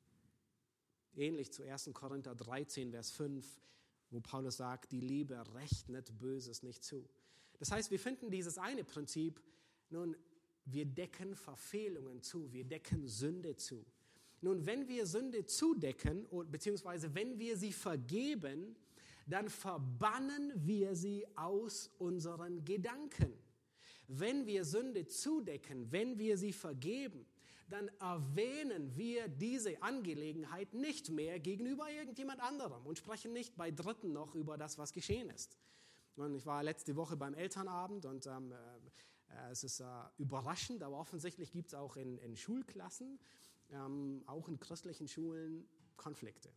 Ähnlich zu 1. Korinther 13, Vers 5, wo Paulus sagt, die Liebe rechnet Böses nicht zu. Das heißt, wir finden dieses eine Prinzip, nun, wir decken Verfehlungen zu, wir decken Sünde zu. Nun, wenn wir Sünde zudecken, beziehungsweise wenn wir sie vergeben, dann verbannen wir sie aus unseren Gedanken. Wenn wir Sünde zudecken, wenn wir sie vergeben, dann erwähnen wir diese Angelegenheit nicht mehr gegenüber irgendjemand anderem und sprechen nicht bei Dritten noch über das, was geschehen ist. Und ich war letzte Woche beim Elternabend und es ist überraschend, aber offensichtlich gibt es auch in Schulklassen, auch in christlichen Schulen, Konflikte.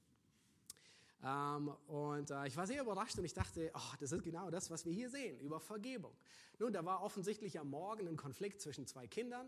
Ich war sehr überrascht und ich dachte, das ist genau das, was wir hier sehen, über Vergebung. Nun, da war offensichtlich am Morgen ein Konflikt zwischen zwei Kindern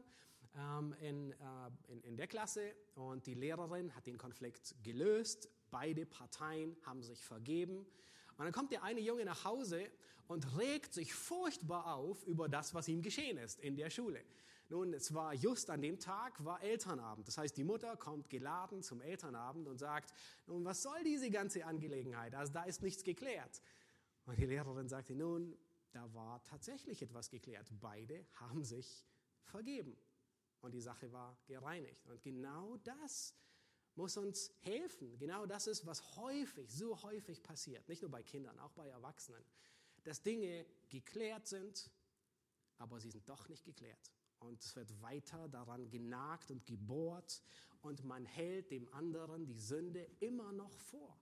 in der Klasse und die Lehrerin hat den Konflikt gelöst. Beide Parteien haben sich vergeben. Und dann kommt der eine Junge nach Hause und regt sich furchtbar auf über das, was ihm geschehen ist in der Schule. Nun, es war just an dem Tag, war Elternabend. Das heißt, die Mutter kommt geladen zum Elternabend und sagt, nun, was soll diese ganze Angelegenheit? Also da ist nichts geklärt. Und die Lehrerin sagte, nun, da war tatsächlich etwas geklärt. Beide haben sich vergeben. Und die Sache war gereinigt. Und genau das muss uns helfen. Genau das ist, was so häufig passiert. Nicht nur bei Kindern, auch bei Erwachsenen. Dass Dinge geklärt sind, aber sie sind doch nicht geklärt. Und es wird weiter daran genagt und gebohrt und man hält dem anderen die Sünde immer noch vor.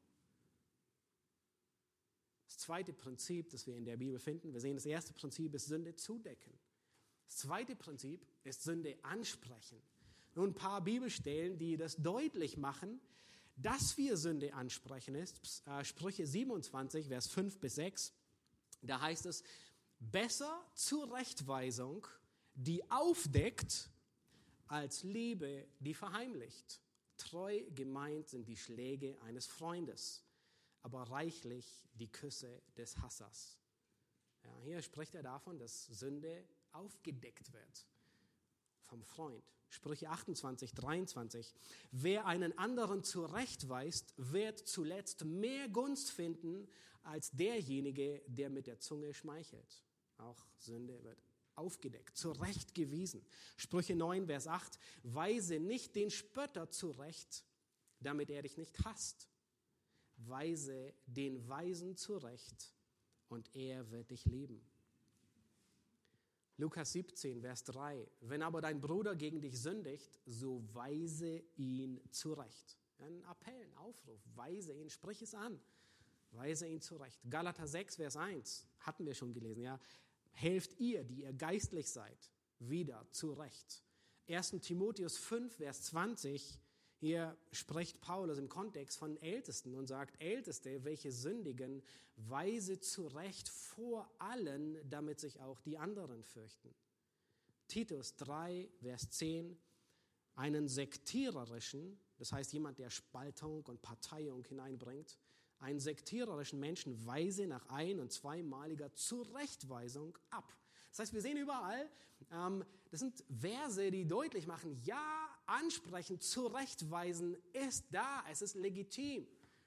Das zweite Prinzip, das wir in der Bibel finden, wir sehen, das erste Prinzip ist Sünde zudecken. Das zweite Prinzip ist Sünde ansprechen. Nun ein paar Bibelstellen, die das deutlich machen, dass wir Sünde ansprechen ist. Sprüche 27, Vers 5 bis 6, da heißt es, besser Zurechtweisung, die aufdeckt, als Liebe, die verheimlicht. Treu gemeint sind die Schläge eines Freundes, aber reichlich die Küsse des Hassers. Ja, hier spricht er davon, dass Sünde aufgedeckt wird vom Freund. Sprüche 28, 23. Wer einen anderen zurechtweist, wird zuletzt mehr Gunst finden als derjenige, der mit der Zunge schmeichelt. Auch Sünde wird aufgedeckt, zurechtgewiesen. Sprüche 9, Vers 8, weise nicht den Spötter zurecht, damit er dich nicht hasst. Weise den Weisen zurecht und er wird dich lieben. Lukas 17, Vers 3, wenn aber dein Bruder gegen dich sündigt, so weise ihn zurecht. Ein Appell, ein Aufruf, weise ihn, sprich es an, weise ihn zurecht. Galater 6, Vers 1, hatten wir schon gelesen, ja. Helft ihr, die ihr geistlich seid, wieder zurecht. 1. Timotheus 5, Vers 20, hier spricht Paulus im Kontext von Ältesten und sagt, Älteste, welche sündigen, weise zurecht vor allen, damit sich auch die anderen fürchten. Titus 3, Vers 10, einen sektiererischen, das heißt jemand, der Spaltung und Parteiung hineinbringt, einen sektiererischen Menschen weise nach ein- und zweimaliger Zurechtweisung ab. Das heißt, wir sehen überall, das sind Verse, die deutlich machen, ja, ansprechen, zurechtweisen ist da, es ist legitim.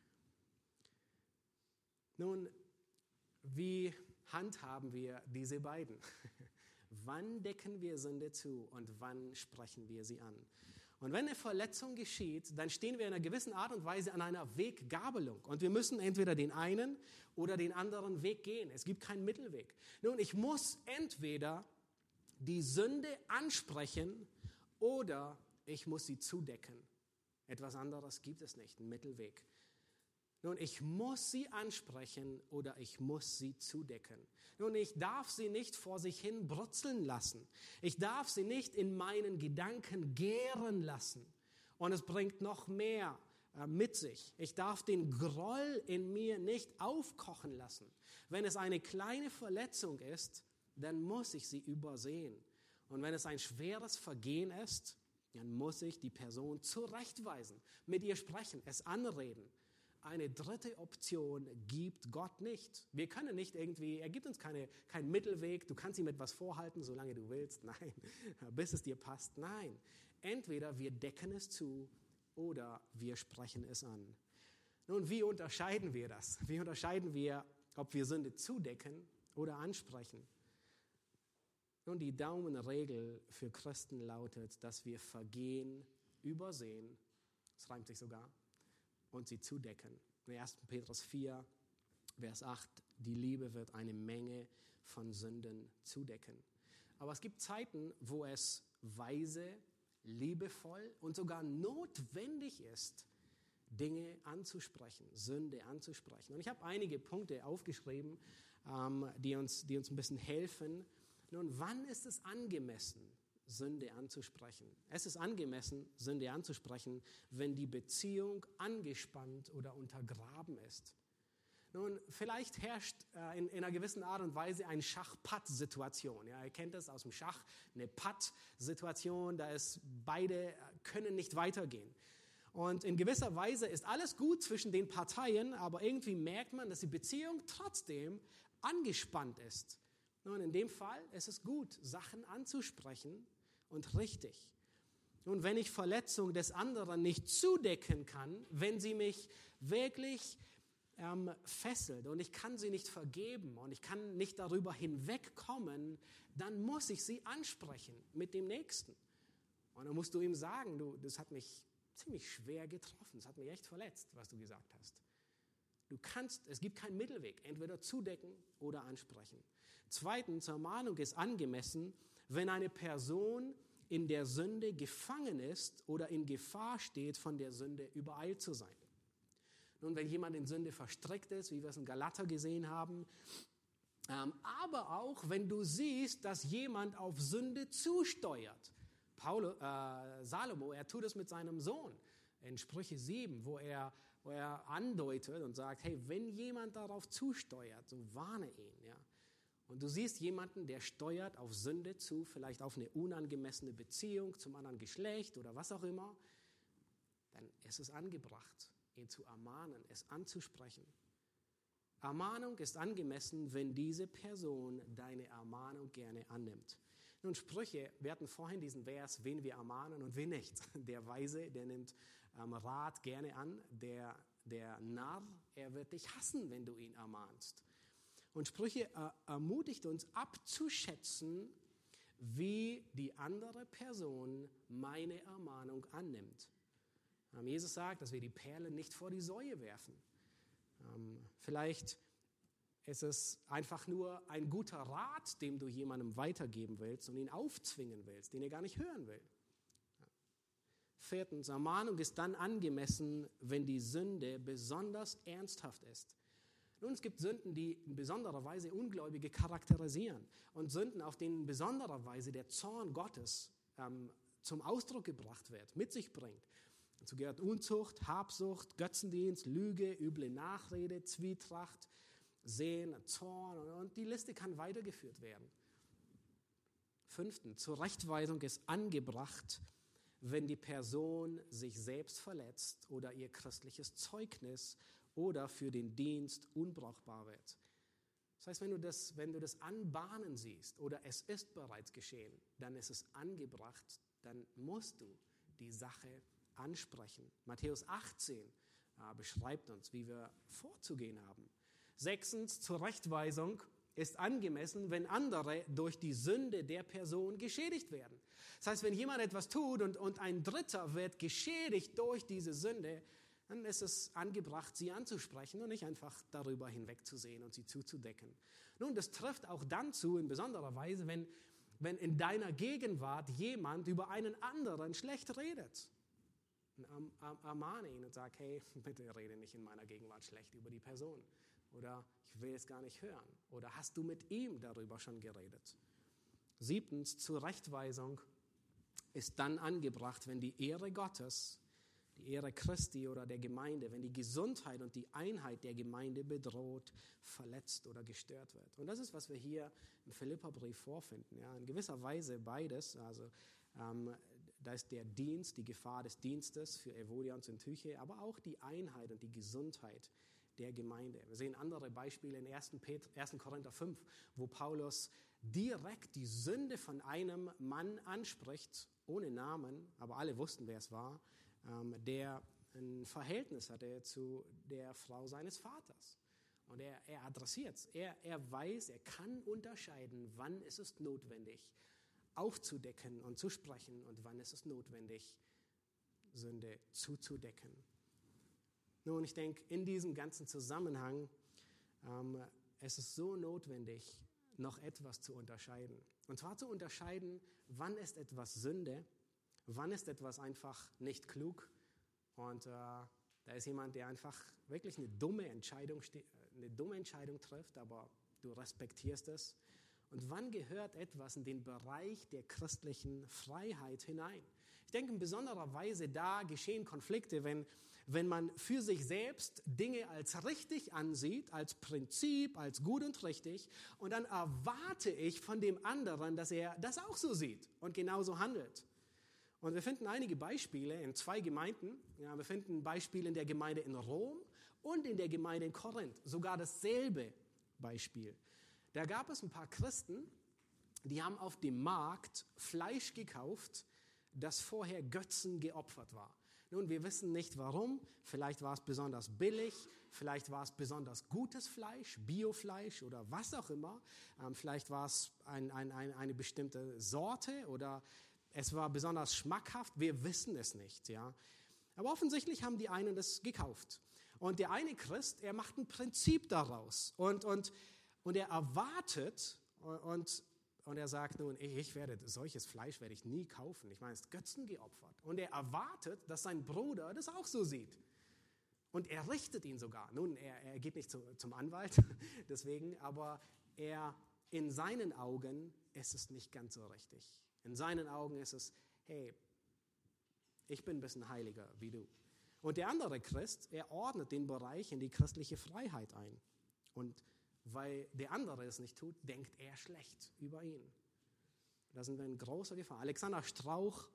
Nun, wie handhaben wir diese beiden? Wann decken wir Sünde zu und wann sprechen wir sie an? Und wenn eine Verletzung geschieht, dann stehen wir in einer gewissen Art und Weise an einer Weggabelung. Und wir müssen entweder den einen oder den anderen Weg gehen. Es gibt keinen Mittelweg. Nun, ich muss entweder die Sünde ansprechen oder ich muss sie zudecken. Etwas anderes gibt es nicht, einen Mittelweg. Nun, ich muss sie ansprechen oder ich muss sie zudecken. Nun, ich darf sie nicht vor sich hin brutzeln lassen. Ich darf sie nicht in meinen Gedanken gären lassen. Und es bringt noch mehr mit sich. Ich darf den Groll in mir nicht aufkochen lassen. Wenn es eine kleine Verletzung ist, dann muss ich sie übersehen. Und wenn es ein schweres Vergehen ist, dann muss ich die Person zurechtweisen, mit ihr sprechen, es anreden. Eine dritte Option gibt Gott nicht. Wir können nicht irgendwie, er gibt uns keinen Mittelweg, du kannst ihm etwas vorhalten, solange du willst. Nein, bis es dir passt. Nein, entweder wir decken es zu oder wir sprechen es an. Nun, wie unterscheiden wir das? Wie unterscheiden wir, ob wir Sünde zudecken oder ansprechen? Nun, die Daumenregel für Christen lautet, dass wir Vergehen übersehen, das reimt sich sogar, und sie zudecken. 1. Petrus 4, Vers 8, die Liebe wird eine Menge von Sünden zudecken. Aber es gibt Zeiten, wo es weise, liebevoll und sogar notwendig ist, Dinge anzusprechen, Sünde anzusprechen. Und ich habe einige Punkte aufgeschrieben, die uns ein bisschen helfen. Nun, wann ist es angemessen, Sünde anzusprechen? Es ist angemessen, Sünde anzusprechen, wenn die Beziehung angespannt oder untergraben ist. Nun, vielleicht herrscht in einer gewissen Art und Weise eine Schach-Patt-Situation. Ja, ihr kennt das aus dem Schach, eine Patt-Situation, da ist beide können nicht weitergehen. Und in gewisser Weise ist alles gut zwischen den Parteien, aber irgendwie merkt man, dass die Beziehung trotzdem angespannt ist. Nun, in dem Fall ist es gut, Sachen anzusprechen und richtig. Nun, wenn ich Verletzung des anderen nicht zudecken kann, wenn sie mich wirklich fesselt und ich kann sie nicht vergeben und ich kann nicht darüber hinwegkommen, dann muss ich sie ansprechen mit dem Nächsten. Und dann musst du ihm sagen, du, das hat mich ziemlich schwer getroffen, das hat mich echt verletzt, was du gesagt hast. Es gibt keinen Mittelweg, entweder zudecken oder ansprechen. Zweitens, Ermahnung ist angemessen, wenn eine Person in der Sünde gefangen ist oder in Gefahr steht, von der Sünde übereilt zu sein. Nun, wenn jemand in Sünde verstrickt ist, wie wir es in Galater gesehen haben, aber auch, wenn du siehst, dass jemand auf Sünde zusteuert. Salomo, er tut es mit seinem Sohn in Sprüche 7, wo er andeutet und sagt, hey, wenn jemand darauf zusteuert, so warne ihn. Ja. Und du siehst jemanden, der steuert auf Sünde zu, vielleicht auf eine unangemessene Beziehung zum anderen Geschlecht oder was auch immer, dann ist es angebracht, ihn zu ermahnen, es anzusprechen. Ermahnung ist angemessen, wenn diese Person deine Ermahnung gerne annimmt. Nun, Sprüche, wir hatten vorhin diesen Vers, wen wir ermahnen und wen nicht. Der Weise, der nimmt Rat gerne an, der Narr, er wird dich hassen, wenn du ihn ermahnst. Und Sprüche ermutigt uns abzuschätzen, wie die andere Person meine Ermahnung annimmt. Jesus sagt, dass wir die Perle nicht vor die Säue werfen. Vielleicht ist es einfach nur ein guter Rat, den du jemandem weitergeben willst und ihn aufzwingen willst, den er gar nicht hören will. 4. Ermahnung ist dann angemessen, wenn die Sünde besonders ernsthaft ist. Nun, es gibt Sünden, die in besonderer Weise Ungläubige charakterisieren und Sünden, auf denen in besonderer Weise der Zorn Gottes zum Ausdruck gebracht wird, mit sich bringt. Dazu gehört Unzucht, Habsucht, Götzendienst, Lüge, üble Nachrede, Zwietracht, Sehen, Zorn und die Liste kann weitergeführt werden. 5. Zurechtweisung ist angebracht, wenn die Person sich selbst verletzt oder ihr christliches Zeugnis oder für den Dienst unbrauchbar wird. Das heißt, wenn du das anbahnen siehst oder es ist bereits geschehen, dann ist es angebracht, dann musst du die Sache ansprechen. Matthäus 18 beschreibt uns, wie wir vorzugehen haben. 6. Zurechtweisung ist angemessen, wenn andere durch die Sünde der Person geschädigt werden. Das heißt, wenn jemand etwas tut und ein Dritter wird geschädigt durch diese Sünde, dann ist es angebracht, sie anzusprechen und nicht einfach darüber hinwegzusehen und sie zuzudecken. Nun, das trifft auch dann zu, in besonderer Weise, wenn in deiner Gegenwart jemand über einen anderen schlecht redet. Ermahne ihn und sag, hey, bitte rede nicht in meiner Gegenwart schlecht über die Person. Oder ich will es gar nicht hören. Oder hast du mit ihm darüber schon geredet? 7. Zurechtweisung ist dann angebracht, wenn die Ehre Gottes, die Ehre Christi oder der Gemeinde, wenn die Gesundheit und die Einheit der Gemeinde bedroht, verletzt oder gestört wird. Und das ist, was wir hier im Philipperbrief vorfinden. Ja, in gewisser Weise beides. Also da ist der Dienst, die Gefahr des Dienstes für Evodia und Syntyche, aber auch die Einheit und die Gesundheit der Gemeinde. Wir sehen andere Beispiele in 1. Korinther 5, wo Paulus direkt die Sünde von einem Mann anspricht, ohne Namen, aber alle wussten, wer es war, der ein Verhältnis hatte zu der Frau seines Vaters. Und er adressiert es. Er weiß, er kann unterscheiden, wann ist es notwendig, aufzudecken und zu sprechen und wann ist es notwendig, Sünde zuzudecken. Nun, ich denke, in diesem ganzen Zusammenhang es ist so notwendig, noch etwas zu unterscheiden. Und zwar zu unterscheiden, wann ist etwas Sünde, wann ist etwas einfach nicht klug. Und da ist jemand, der einfach wirklich eine dumme Entscheidung trifft, aber du respektierst es. Und wann gehört etwas in den Bereich der christlichen Freiheit hinein? Ich denke, in besonderer Weise da geschehen Konflikte, wenn man für sich selbst Dinge als richtig ansieht, als Prinzip, als gut und richtig, und dann erwarte ich von dem anderen, dass er das auch so sieht und genauso handelt. Und wir finden einige Beispiele in 2 Gemeinden. Ja, wir finden ein Beispiel in der Gemeinde in Rom und in der Gemeinde in Korinth. Sogar dasselbe Beispiel. Da gab es ein paar Christen, die haben auf dem Markt Fleisch gekauft, das vorher Götzen geopfert war. Nun, wir wissen nicht warum. Vielleicht war es besonders billig, vielleicht war es besonders gutes Fleisch, Biofleisch oder was auch immer. Vielleicht war es eine bestimmte Sorte oder es war besonders schmackhaft. Wir wissen es nicht. Ja. Aber offensichtlich haben die einen das gekauft. Und der eine Christ, er macht ein Prinzip daraus. Und er erwartet und er sagt nun, solches Fleisch werde ich nie kaufen. Ich meine, es ist Götzen geopfert. Und er erwartet, dass sein Bruder das auch so sieht. Und er richtet ihn sogar. Nun, er geht nicht zum Anwalt, deswegen, aber in seinen Augen ist es nicht ganz so richtig. In seinen Augen ist es, hey, ich bin ein bisschen heiliger wie du. Und der andere Christ, er ordnet den Bereich in die christliche Freiheit ein. Und weil der andere es nicht tut, denkt er schlecht über ihn. Da sind wir in großer Gefahr. Alexander Strauch,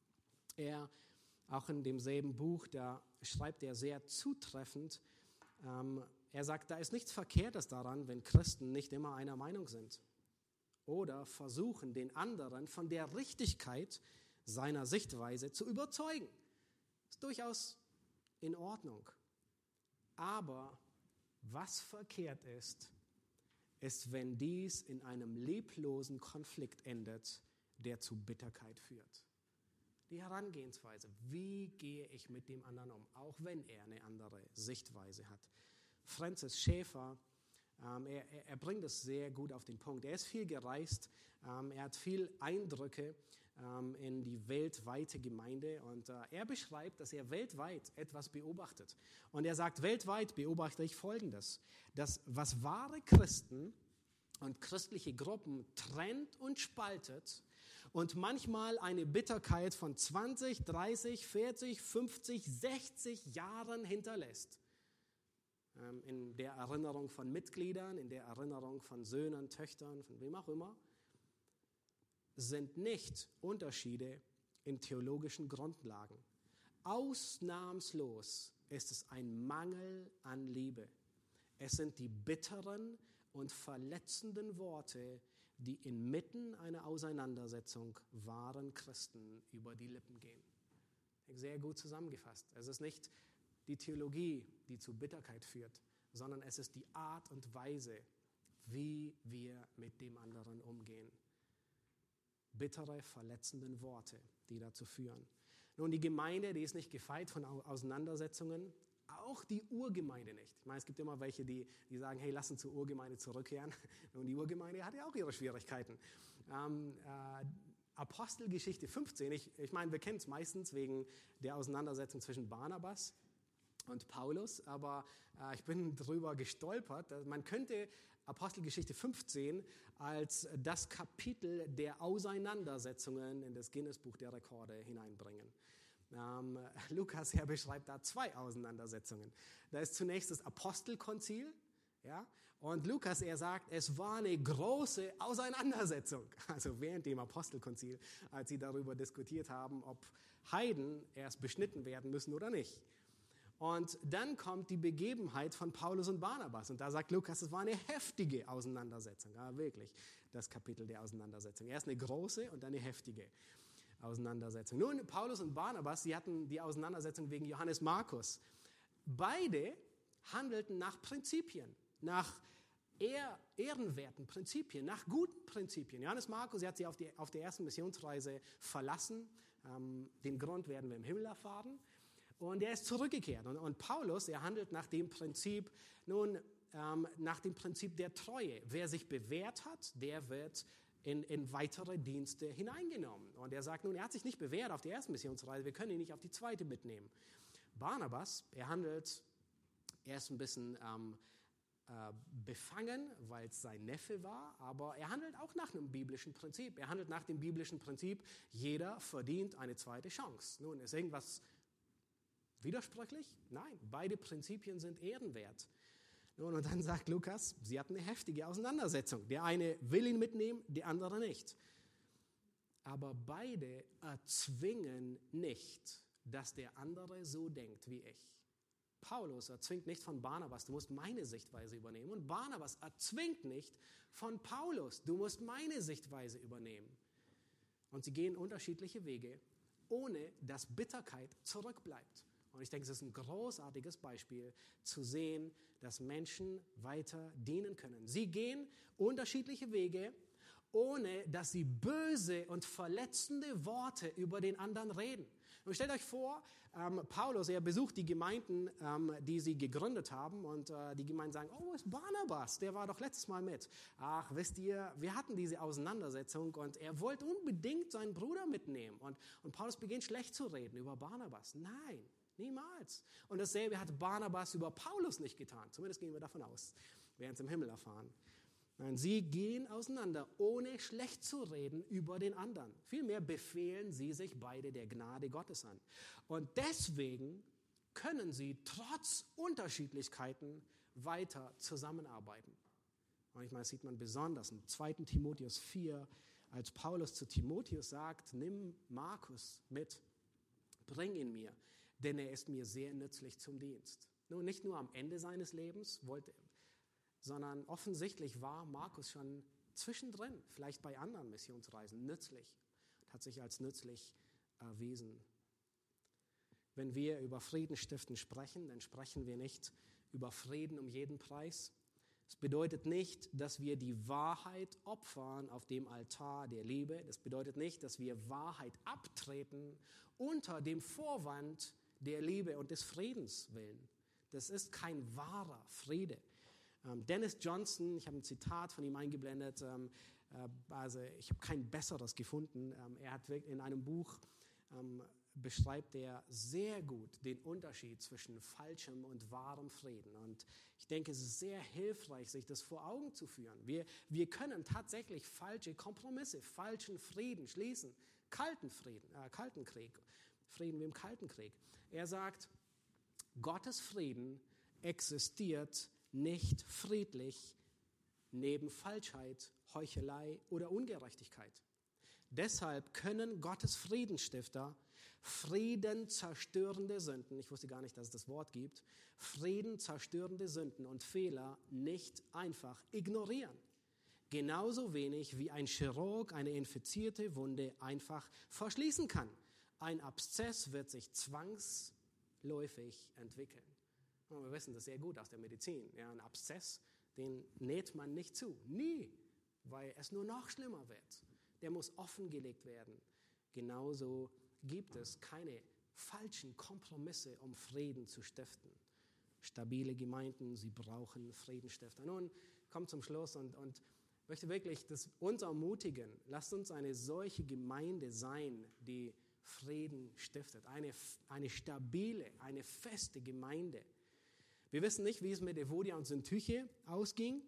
auch in demselben Buch, da schreibt er sehr zutreffend, er sagt, da ist nichts Verkehrtes daran, wenn Christen nicht immer einer Meinung sind oder versuchen, den anderen von der Richtigkeit seiner Sichtweise zu überzeugen. Das ist durchaus in Ordnung. Aber was verkehrt ist, wenn dies in einem leblosen Konflikt endet der zu Bitterkeit führt. Die Herangehensweise, wie gehe ich mit dem anderen um, auch wenn er eine andere Sichtweise hat. Francis Schaeffer, er bringt es sehr gut auf den Punkt. Er ist viel gereist, er hat viel Eindrücke in die weltweite Gemeinde und er beschreibt, dass er weltweit etwas beobachtet. Und er sagt, weltweit beobachte ich Folgendes, dass was wahre Christen und christliche Gruppen trennt und spaltet und manchmal eine Bitterkeit von 20, 30, 40, 50, 60 Jahren hinterlässt. In der Erinnerung von Mitgliedern, in der Erinnerung von Söhnen, Töchtern, von wem auch immer, sind nicht Unterschiede in theologischen Grundlagen. Ausnahmslos ist es ein Mangel an Liebe. Es sind die bitteren und verletzenden Worte, die inmitten einer Auseinandersetzung wahren Christen über die Lippen gehen. Sehr gut zusammengefasst. Es ist nicht die Theologie, die zu Bitterkeit führt, sondern es ist die Art und Weise, wie wir mit dem anderen umgehen. Bittere, verletzenden Worte, die dazu führen. Nun, die Gemeinde, die ist nicht gefeit von Auseinandersetzungen, auch die Urgemeinde nicht. Ich meine, es gibt immer welche, die sagen, hey, lass uns zur Urgemeinde zurückkehren. Und die Urgemeinde hat ja auch ihre Schwierigkeiten. Apostelgeschichte 15, ich meine, wir kennen es meistens wegen der Auseinandersetzung zwischen Barnabas und Paulus, aber ich bin drüber gestolpert. Man könnte Apostelgeschichte 15 als das Kapitel der Auseinandersetzungen in das Guinness-Buch der Rekorde hineinbringen. Lukas beschreibt da 2 Auseinandersetzungen. Da ist zunächst das Apostelkonzil, ja, und Lukas, sagt, es war eine große Auseinandersetzung, also während dem Apostelkonzil, als sie darüber diskutiert haben, ob Heiden erst beschnitten werden müssen oder nicht. Und dann kommt die Begebenheit von Paulus und Barnabas. Und da sagt Lukas, es war eine heftige Auseinandersetzung. Ja, wirklich, das Kapitel der Auseinandersetzung. Erst eine große und dann eine heftige Auseinandersetzung. Nun, Paulus und Barnabas, sie hatten die Auseinandersetzung wegen Johannes Markus. Beide handelten nach Prinzipien, nach ehrenwerten Prinzipien, nach guten Prinzipien. Johannes Markus, er hat sie auf der ersten Missionsreise verlassen. Den Grund werden wir im Himmel erfahren. Und er ist zurückgekehrt. Und Paulus, er handelt nach dem Prinzip, nach dem Prinzip der Treue. Wer sich bewährt hat, der wird in weitere Dienste hineingenommen. Und er sagt nun, er hat sich nicht bewährt auf der ersten Missionsreise, wir können ihn nicht auf die zweite mitnehmen. Barnabas, er ist ein bisschen befangen, weil es sein Neffe war, aber er handelt auch nach einem biblischen Prinzip. Er handelt nach dem biblischen Prinzip, jeder verdient eine zweite Chance. Nun, ist irgendwas widersprüchlich? Nein, beide Prinzipien sind ehrenwert. Und dann sagt Lukas, sie hatten eine heftige Auseinandersetzung. Der eine will ihn mitnehmen, der andere nicht. Aber beide erzwingen nicht, dass der andere so denkt wie ich. Paulus erzwingt nicht von Barnabas, du musst meine Sichtweise übernehmen. Und Barnabas erzwingt nicht von Paulus, du musst meine Sichtweise übernehmen. Und sie gehen unterschiedliche Wege, ohne dass Bitterkeit zurückbleibt. Und ich denke, es ist ein großartiges Beispiel, zu sehen, dass Menschen weiter dienen können. Sie gehen unterschiedliche Wege, ohne dass sie böse und verletzende Worte über den anderen reden. Und stellt euch vor, Paulus, er besucht die Gemeinden, die sie gegründet haben, und die Gemeinden sagen, oh, ist Barnabas, der war doch letztes Mal mit. Ach, wisst ihr, wir hatten diese Auseinandersetzung und er wollte unbedingt seinen Bruder mitnehmen. Und Paulus beginnt schlecht zu reden über Barnabas. Nein. Niemals. Und dasselbe hat Barnabas über Paulus nicht getan. Zumindest gehen wir davon aus. Wir werden es im Himmel erfahren. Nein, sie gehen auseinander, ohne schlecht zu reden über den anderen. Vielmehr befehlen sie sich beide der Gnade Gottes an. Und deswegen können sie trotz Unterschiedlichkeiten weiter zusammenarbeiten. Und ich meine, das sieht man besonders im 2. Timotheus 4, als Paulus zu Timotheus sagt, nimm Markus mit, bring ihn mir, denn er ist mir sehr nützlich zum Dienst. Nun, nicht nur am Ende seines Lebens, sondern offensichtlich war Markus schon zwischendrin, vielleicht bei anderen Missionsreisen, nützlich und hat sich als nützlich erwiesen. Wenn wir über Frieden stiften sprechen, dann sprechen wir nicht über Frieden um jeden Preis, Es bedeutet nicht, dass wir die Wahrheit opfern auf dem Altar der Liebe. Das bedeutet nicht, dass wir Wahrheit abtreten unter dem Vorwand der Liebe und des Friedens willen. Das ist kein wahrer Friede. Dennis Johnson, ich habe ein Zitat von ihm eingeblendet, also ich habe kein besseres gefunden. Er hat in einem Buch beschreibt er sehr gut den Unterschied zwischen falschem und wahrem Frieden. Und ich denke, es ist sehr hilfreich, sich das vor Augen zu führen. Wir können tatsächlich falsche Kompromisse, falschen Frieden schließen. Kalten Krieg, Frieden wie im Kalten Krieg. Er sagt, Gottes Frieden existiert nicht friedlich neben Falschheit, Heuchelei oder Ungerechtigkeit. Deshalb können Gottes Friedensstifter friedenzerstörende Sünden, ich wusste gar nicht, dass es das Wort gibt, friedenzerstörende Sünden und Fehler nicht einfach ignorieren. Genauso wenig wie ein Chirurg eine infizierte Wunde einfach verschließen kann. Ein Abszess wird sich zwangsläufig entwickeln. Und wir wissen das sehr gut aus der Medizin. Ja, ein Abszess, den näht man nicht zu. Nie, weil es nur noch schlimmer wird. Der muss offengelegt werden. Genauso gibt es keine falschen Kompromisse, um Frieden zu stiften. Stabile Gemeinden, sie brauchen Friedensstifter. Nun, kommt zum Schluss und möchte wirklich uns ermutigen. Lasst uns eine solche Gemeinde sein, die Frieden stiftet. Eine stabile, eine feste Gemeinde. Wir wissen nicht, wie es mit Evodia und Syntyche ausging.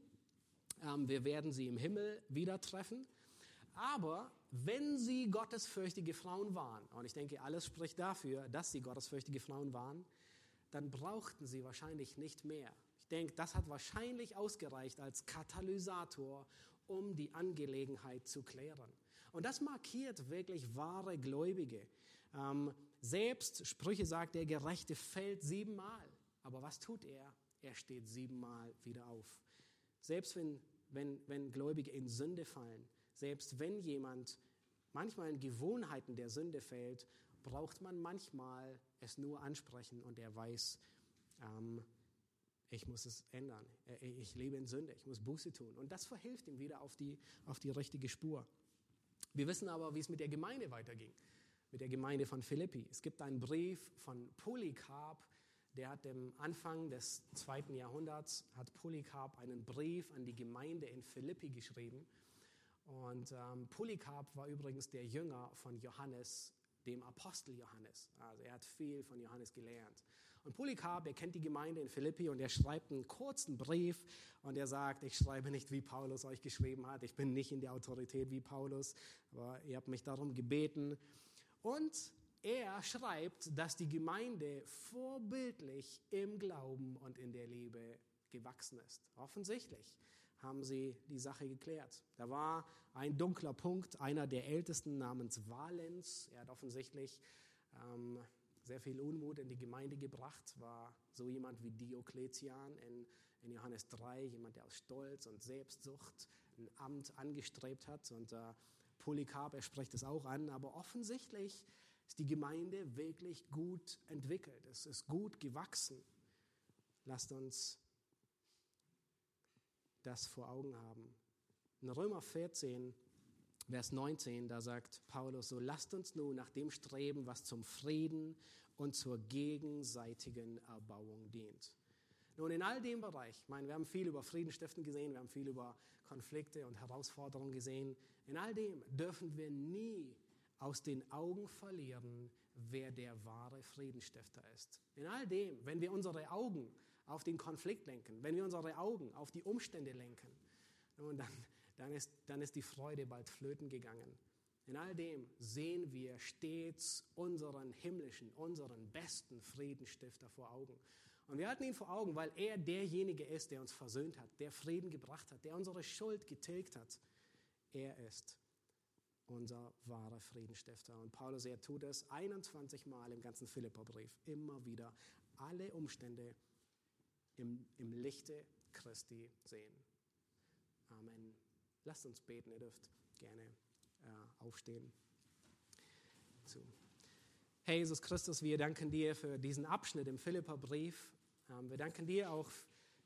Wir werden sie im Himmel wieder treffen. Aber wenn sie gottesfürchtige Frauen waren, und ich denke, alles spricht dafür, dass sie gottesfürchtige Frauen waren, dann brauchten sie wahrscheinlich nicht mehr. Ich denke, das hat wahrscheinlich ausgereicht als Katalysator, um die Angelegenheit zu klären. Und das markiert wirklich wahre Gläubige. Selbst, Sprüche sagt, der Gerechte fällt 7-mal. Aber was tut er? Er steht 7-mal wieder auf. Selbst wenn Gläubige in Sünde fallen, selbst wenn jemand manchmal in Gewohnheiten der Sünde fällt, braucht man manchmal es nur ansprechen und er weiß, ich muss es ändern. Ich lebe in Sünde, ich muss Buße tun. Und das verhilft ihm wieder auf die richtige Spur. Wir wissen aber, wie es mit der Gemeinde weiterging, mit der Gemeinde von Philippi. Es gibt einen Brief von Polycarp, der hat am Anfang des 2. Jahrhunderts, hat Polycarp einen Brief an die Gemeinde in Philippi geschrieben. Und Polycarp war übrigens der Jünger von Johannes, dem Apostel Johannes. Also er hat viel von Johannes gelernt. Und Polycarp, er kennt die Gemeinde in Philippi und er schreibt einen kurzen Brief und er sagt, ich schreibe nicht, wie Paulus euch geschrieben hat. Ich bin nicht in der Autorität wie Paulus, aber ihr habt mich darum gebeten. Und er schreibt, dass die Gemeinde vorbildlich im Glauben und in der Liebe gewachsen ist. Offensichtlich haben sie die Sache geklärt. Da war ein dunkler Punkt, einer der Ältesten namens Valens. Er hat offensichtlich sehr viel Unmut in die Gemeinde gebracht, war so jemand wie Diokletian in Johannes 3, jemand, der aus Stolz und Selbstsucht ein Amt angestrebt hat. Und Polycarp, er spricht es auch an, aber offensichtlich ist die Gemeinde wirklich gut entwickelt. Es ist gut gewachsen. Lasst uns das vor Augen haben. In Römer 14, Vers 19, da sagt Paulus so, lasst uns nun nach dem streben, was zum Frieden und zur gegenseitigen Erbauung dient. Nun, in all dem Bereich, ich meine, wir haben viel über Frieden stiften gesehen, wir haben viel über Konflikte und Herausforderungen gesehen. In all dem dürfen wir nie aus den Augen verlieren, wer der wahre Friedensstifter ist. In all dem, wenn wir unsere Augen auf den Konflikt lenken, wenn wir unsere Augen auf die Umstände lenken, dann ist die Freude bald flöten gegangen. In all dem sehen wir stets unseren himmlischen, unseren besten Friedensstifter vor Augen. Und wir halten ihn vor Augen, weil er derjenige ist, der uns versöhnt hat, der Frieden gebracht hat, der unsere Schuld getilgt hat. Er ist unser wahrer Friedensstifter. Und Paulus, er tut es 21 Mal im ganzen Philipperbrief, immer wieder alle Umstände im Lichte Christi sehen. Amen. Lasst uns beten, ihr dürft gerne aufstehen. So. Herr Jesus Christus, wir danken dir für diesen Abschnitt im Philipperbrief. Wir danken dir auch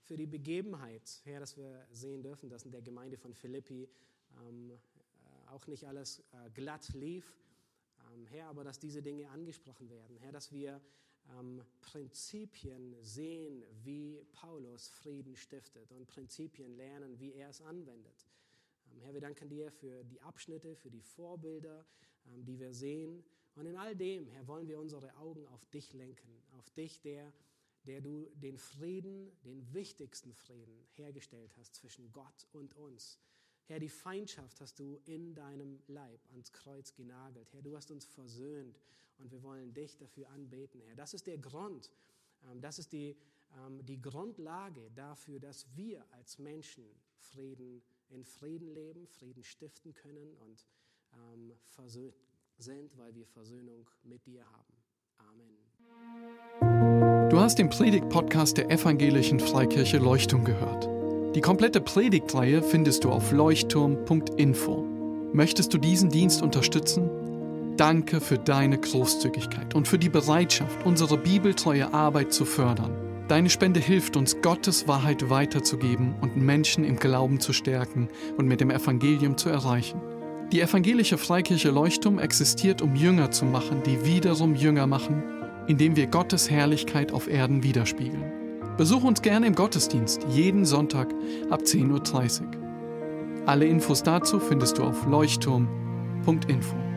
für die Begebenheit, Herr, dass wir sehen dürfen, dass in der Gemeinde von Philippi auch nicht alles glatt lief. Herr, aber dass diese Dinge angesprochen werden. Herr, dass wir Prinzipien sehen, wie Paulus Frieden stiftet und Prinzipien lernen, wie er es anwendet. Herr, wir danken dir für die Abschnitte, für die Vorbilder, die wir sehen. Und in all dem, Herr, wollen wir unsere Augen auf dich lenken, auf dich, der du den Frieden, den wichtigsten Frieden hergestellt hast zwischen Gott und uns. Herr, die Feindschaft hast du in deinem Leib ans Kreuz genagelt. Herr, du hast uns versöhnt und wir wollen dich dafür anbeten, Herr. Das ist der Grund, das ist die Grundlage dafür, dass wir als Menschen in Frieden leben, Frieden stiften können und versöhnt sind, weil wir Versöhnung mit dir haben. Amen. Du hast den Predigt-Podcast der Evangelischen Freikirche Leuchtturm gehört. Die komplette Predigtreihe findest du auf leuchtturm.info. Möchtest du diesen Dienst unterstützen? Danke für deine Großzügigkeit und für die Bereitschaft, unsere bibeltreue Arbeit zu fördern. Deine Spende hilft uns, Gottes Wahrheit weiterzugeben und Menschen im Glauben zu stärken und mit dem Evangelium zu erreichen. Die Evangelische Freikirche Leuchtturm existiert, um Jünger zu machen, die wiederum Jünger machen, indem wir Gottes Herrlichkeit auf Erden widerspiegeln. Besuch uns gerne im Gottesdienst, jeden Sonntag ab 10:30 Uhr. Alle Infos dazu findest du auf leuchtturm.info.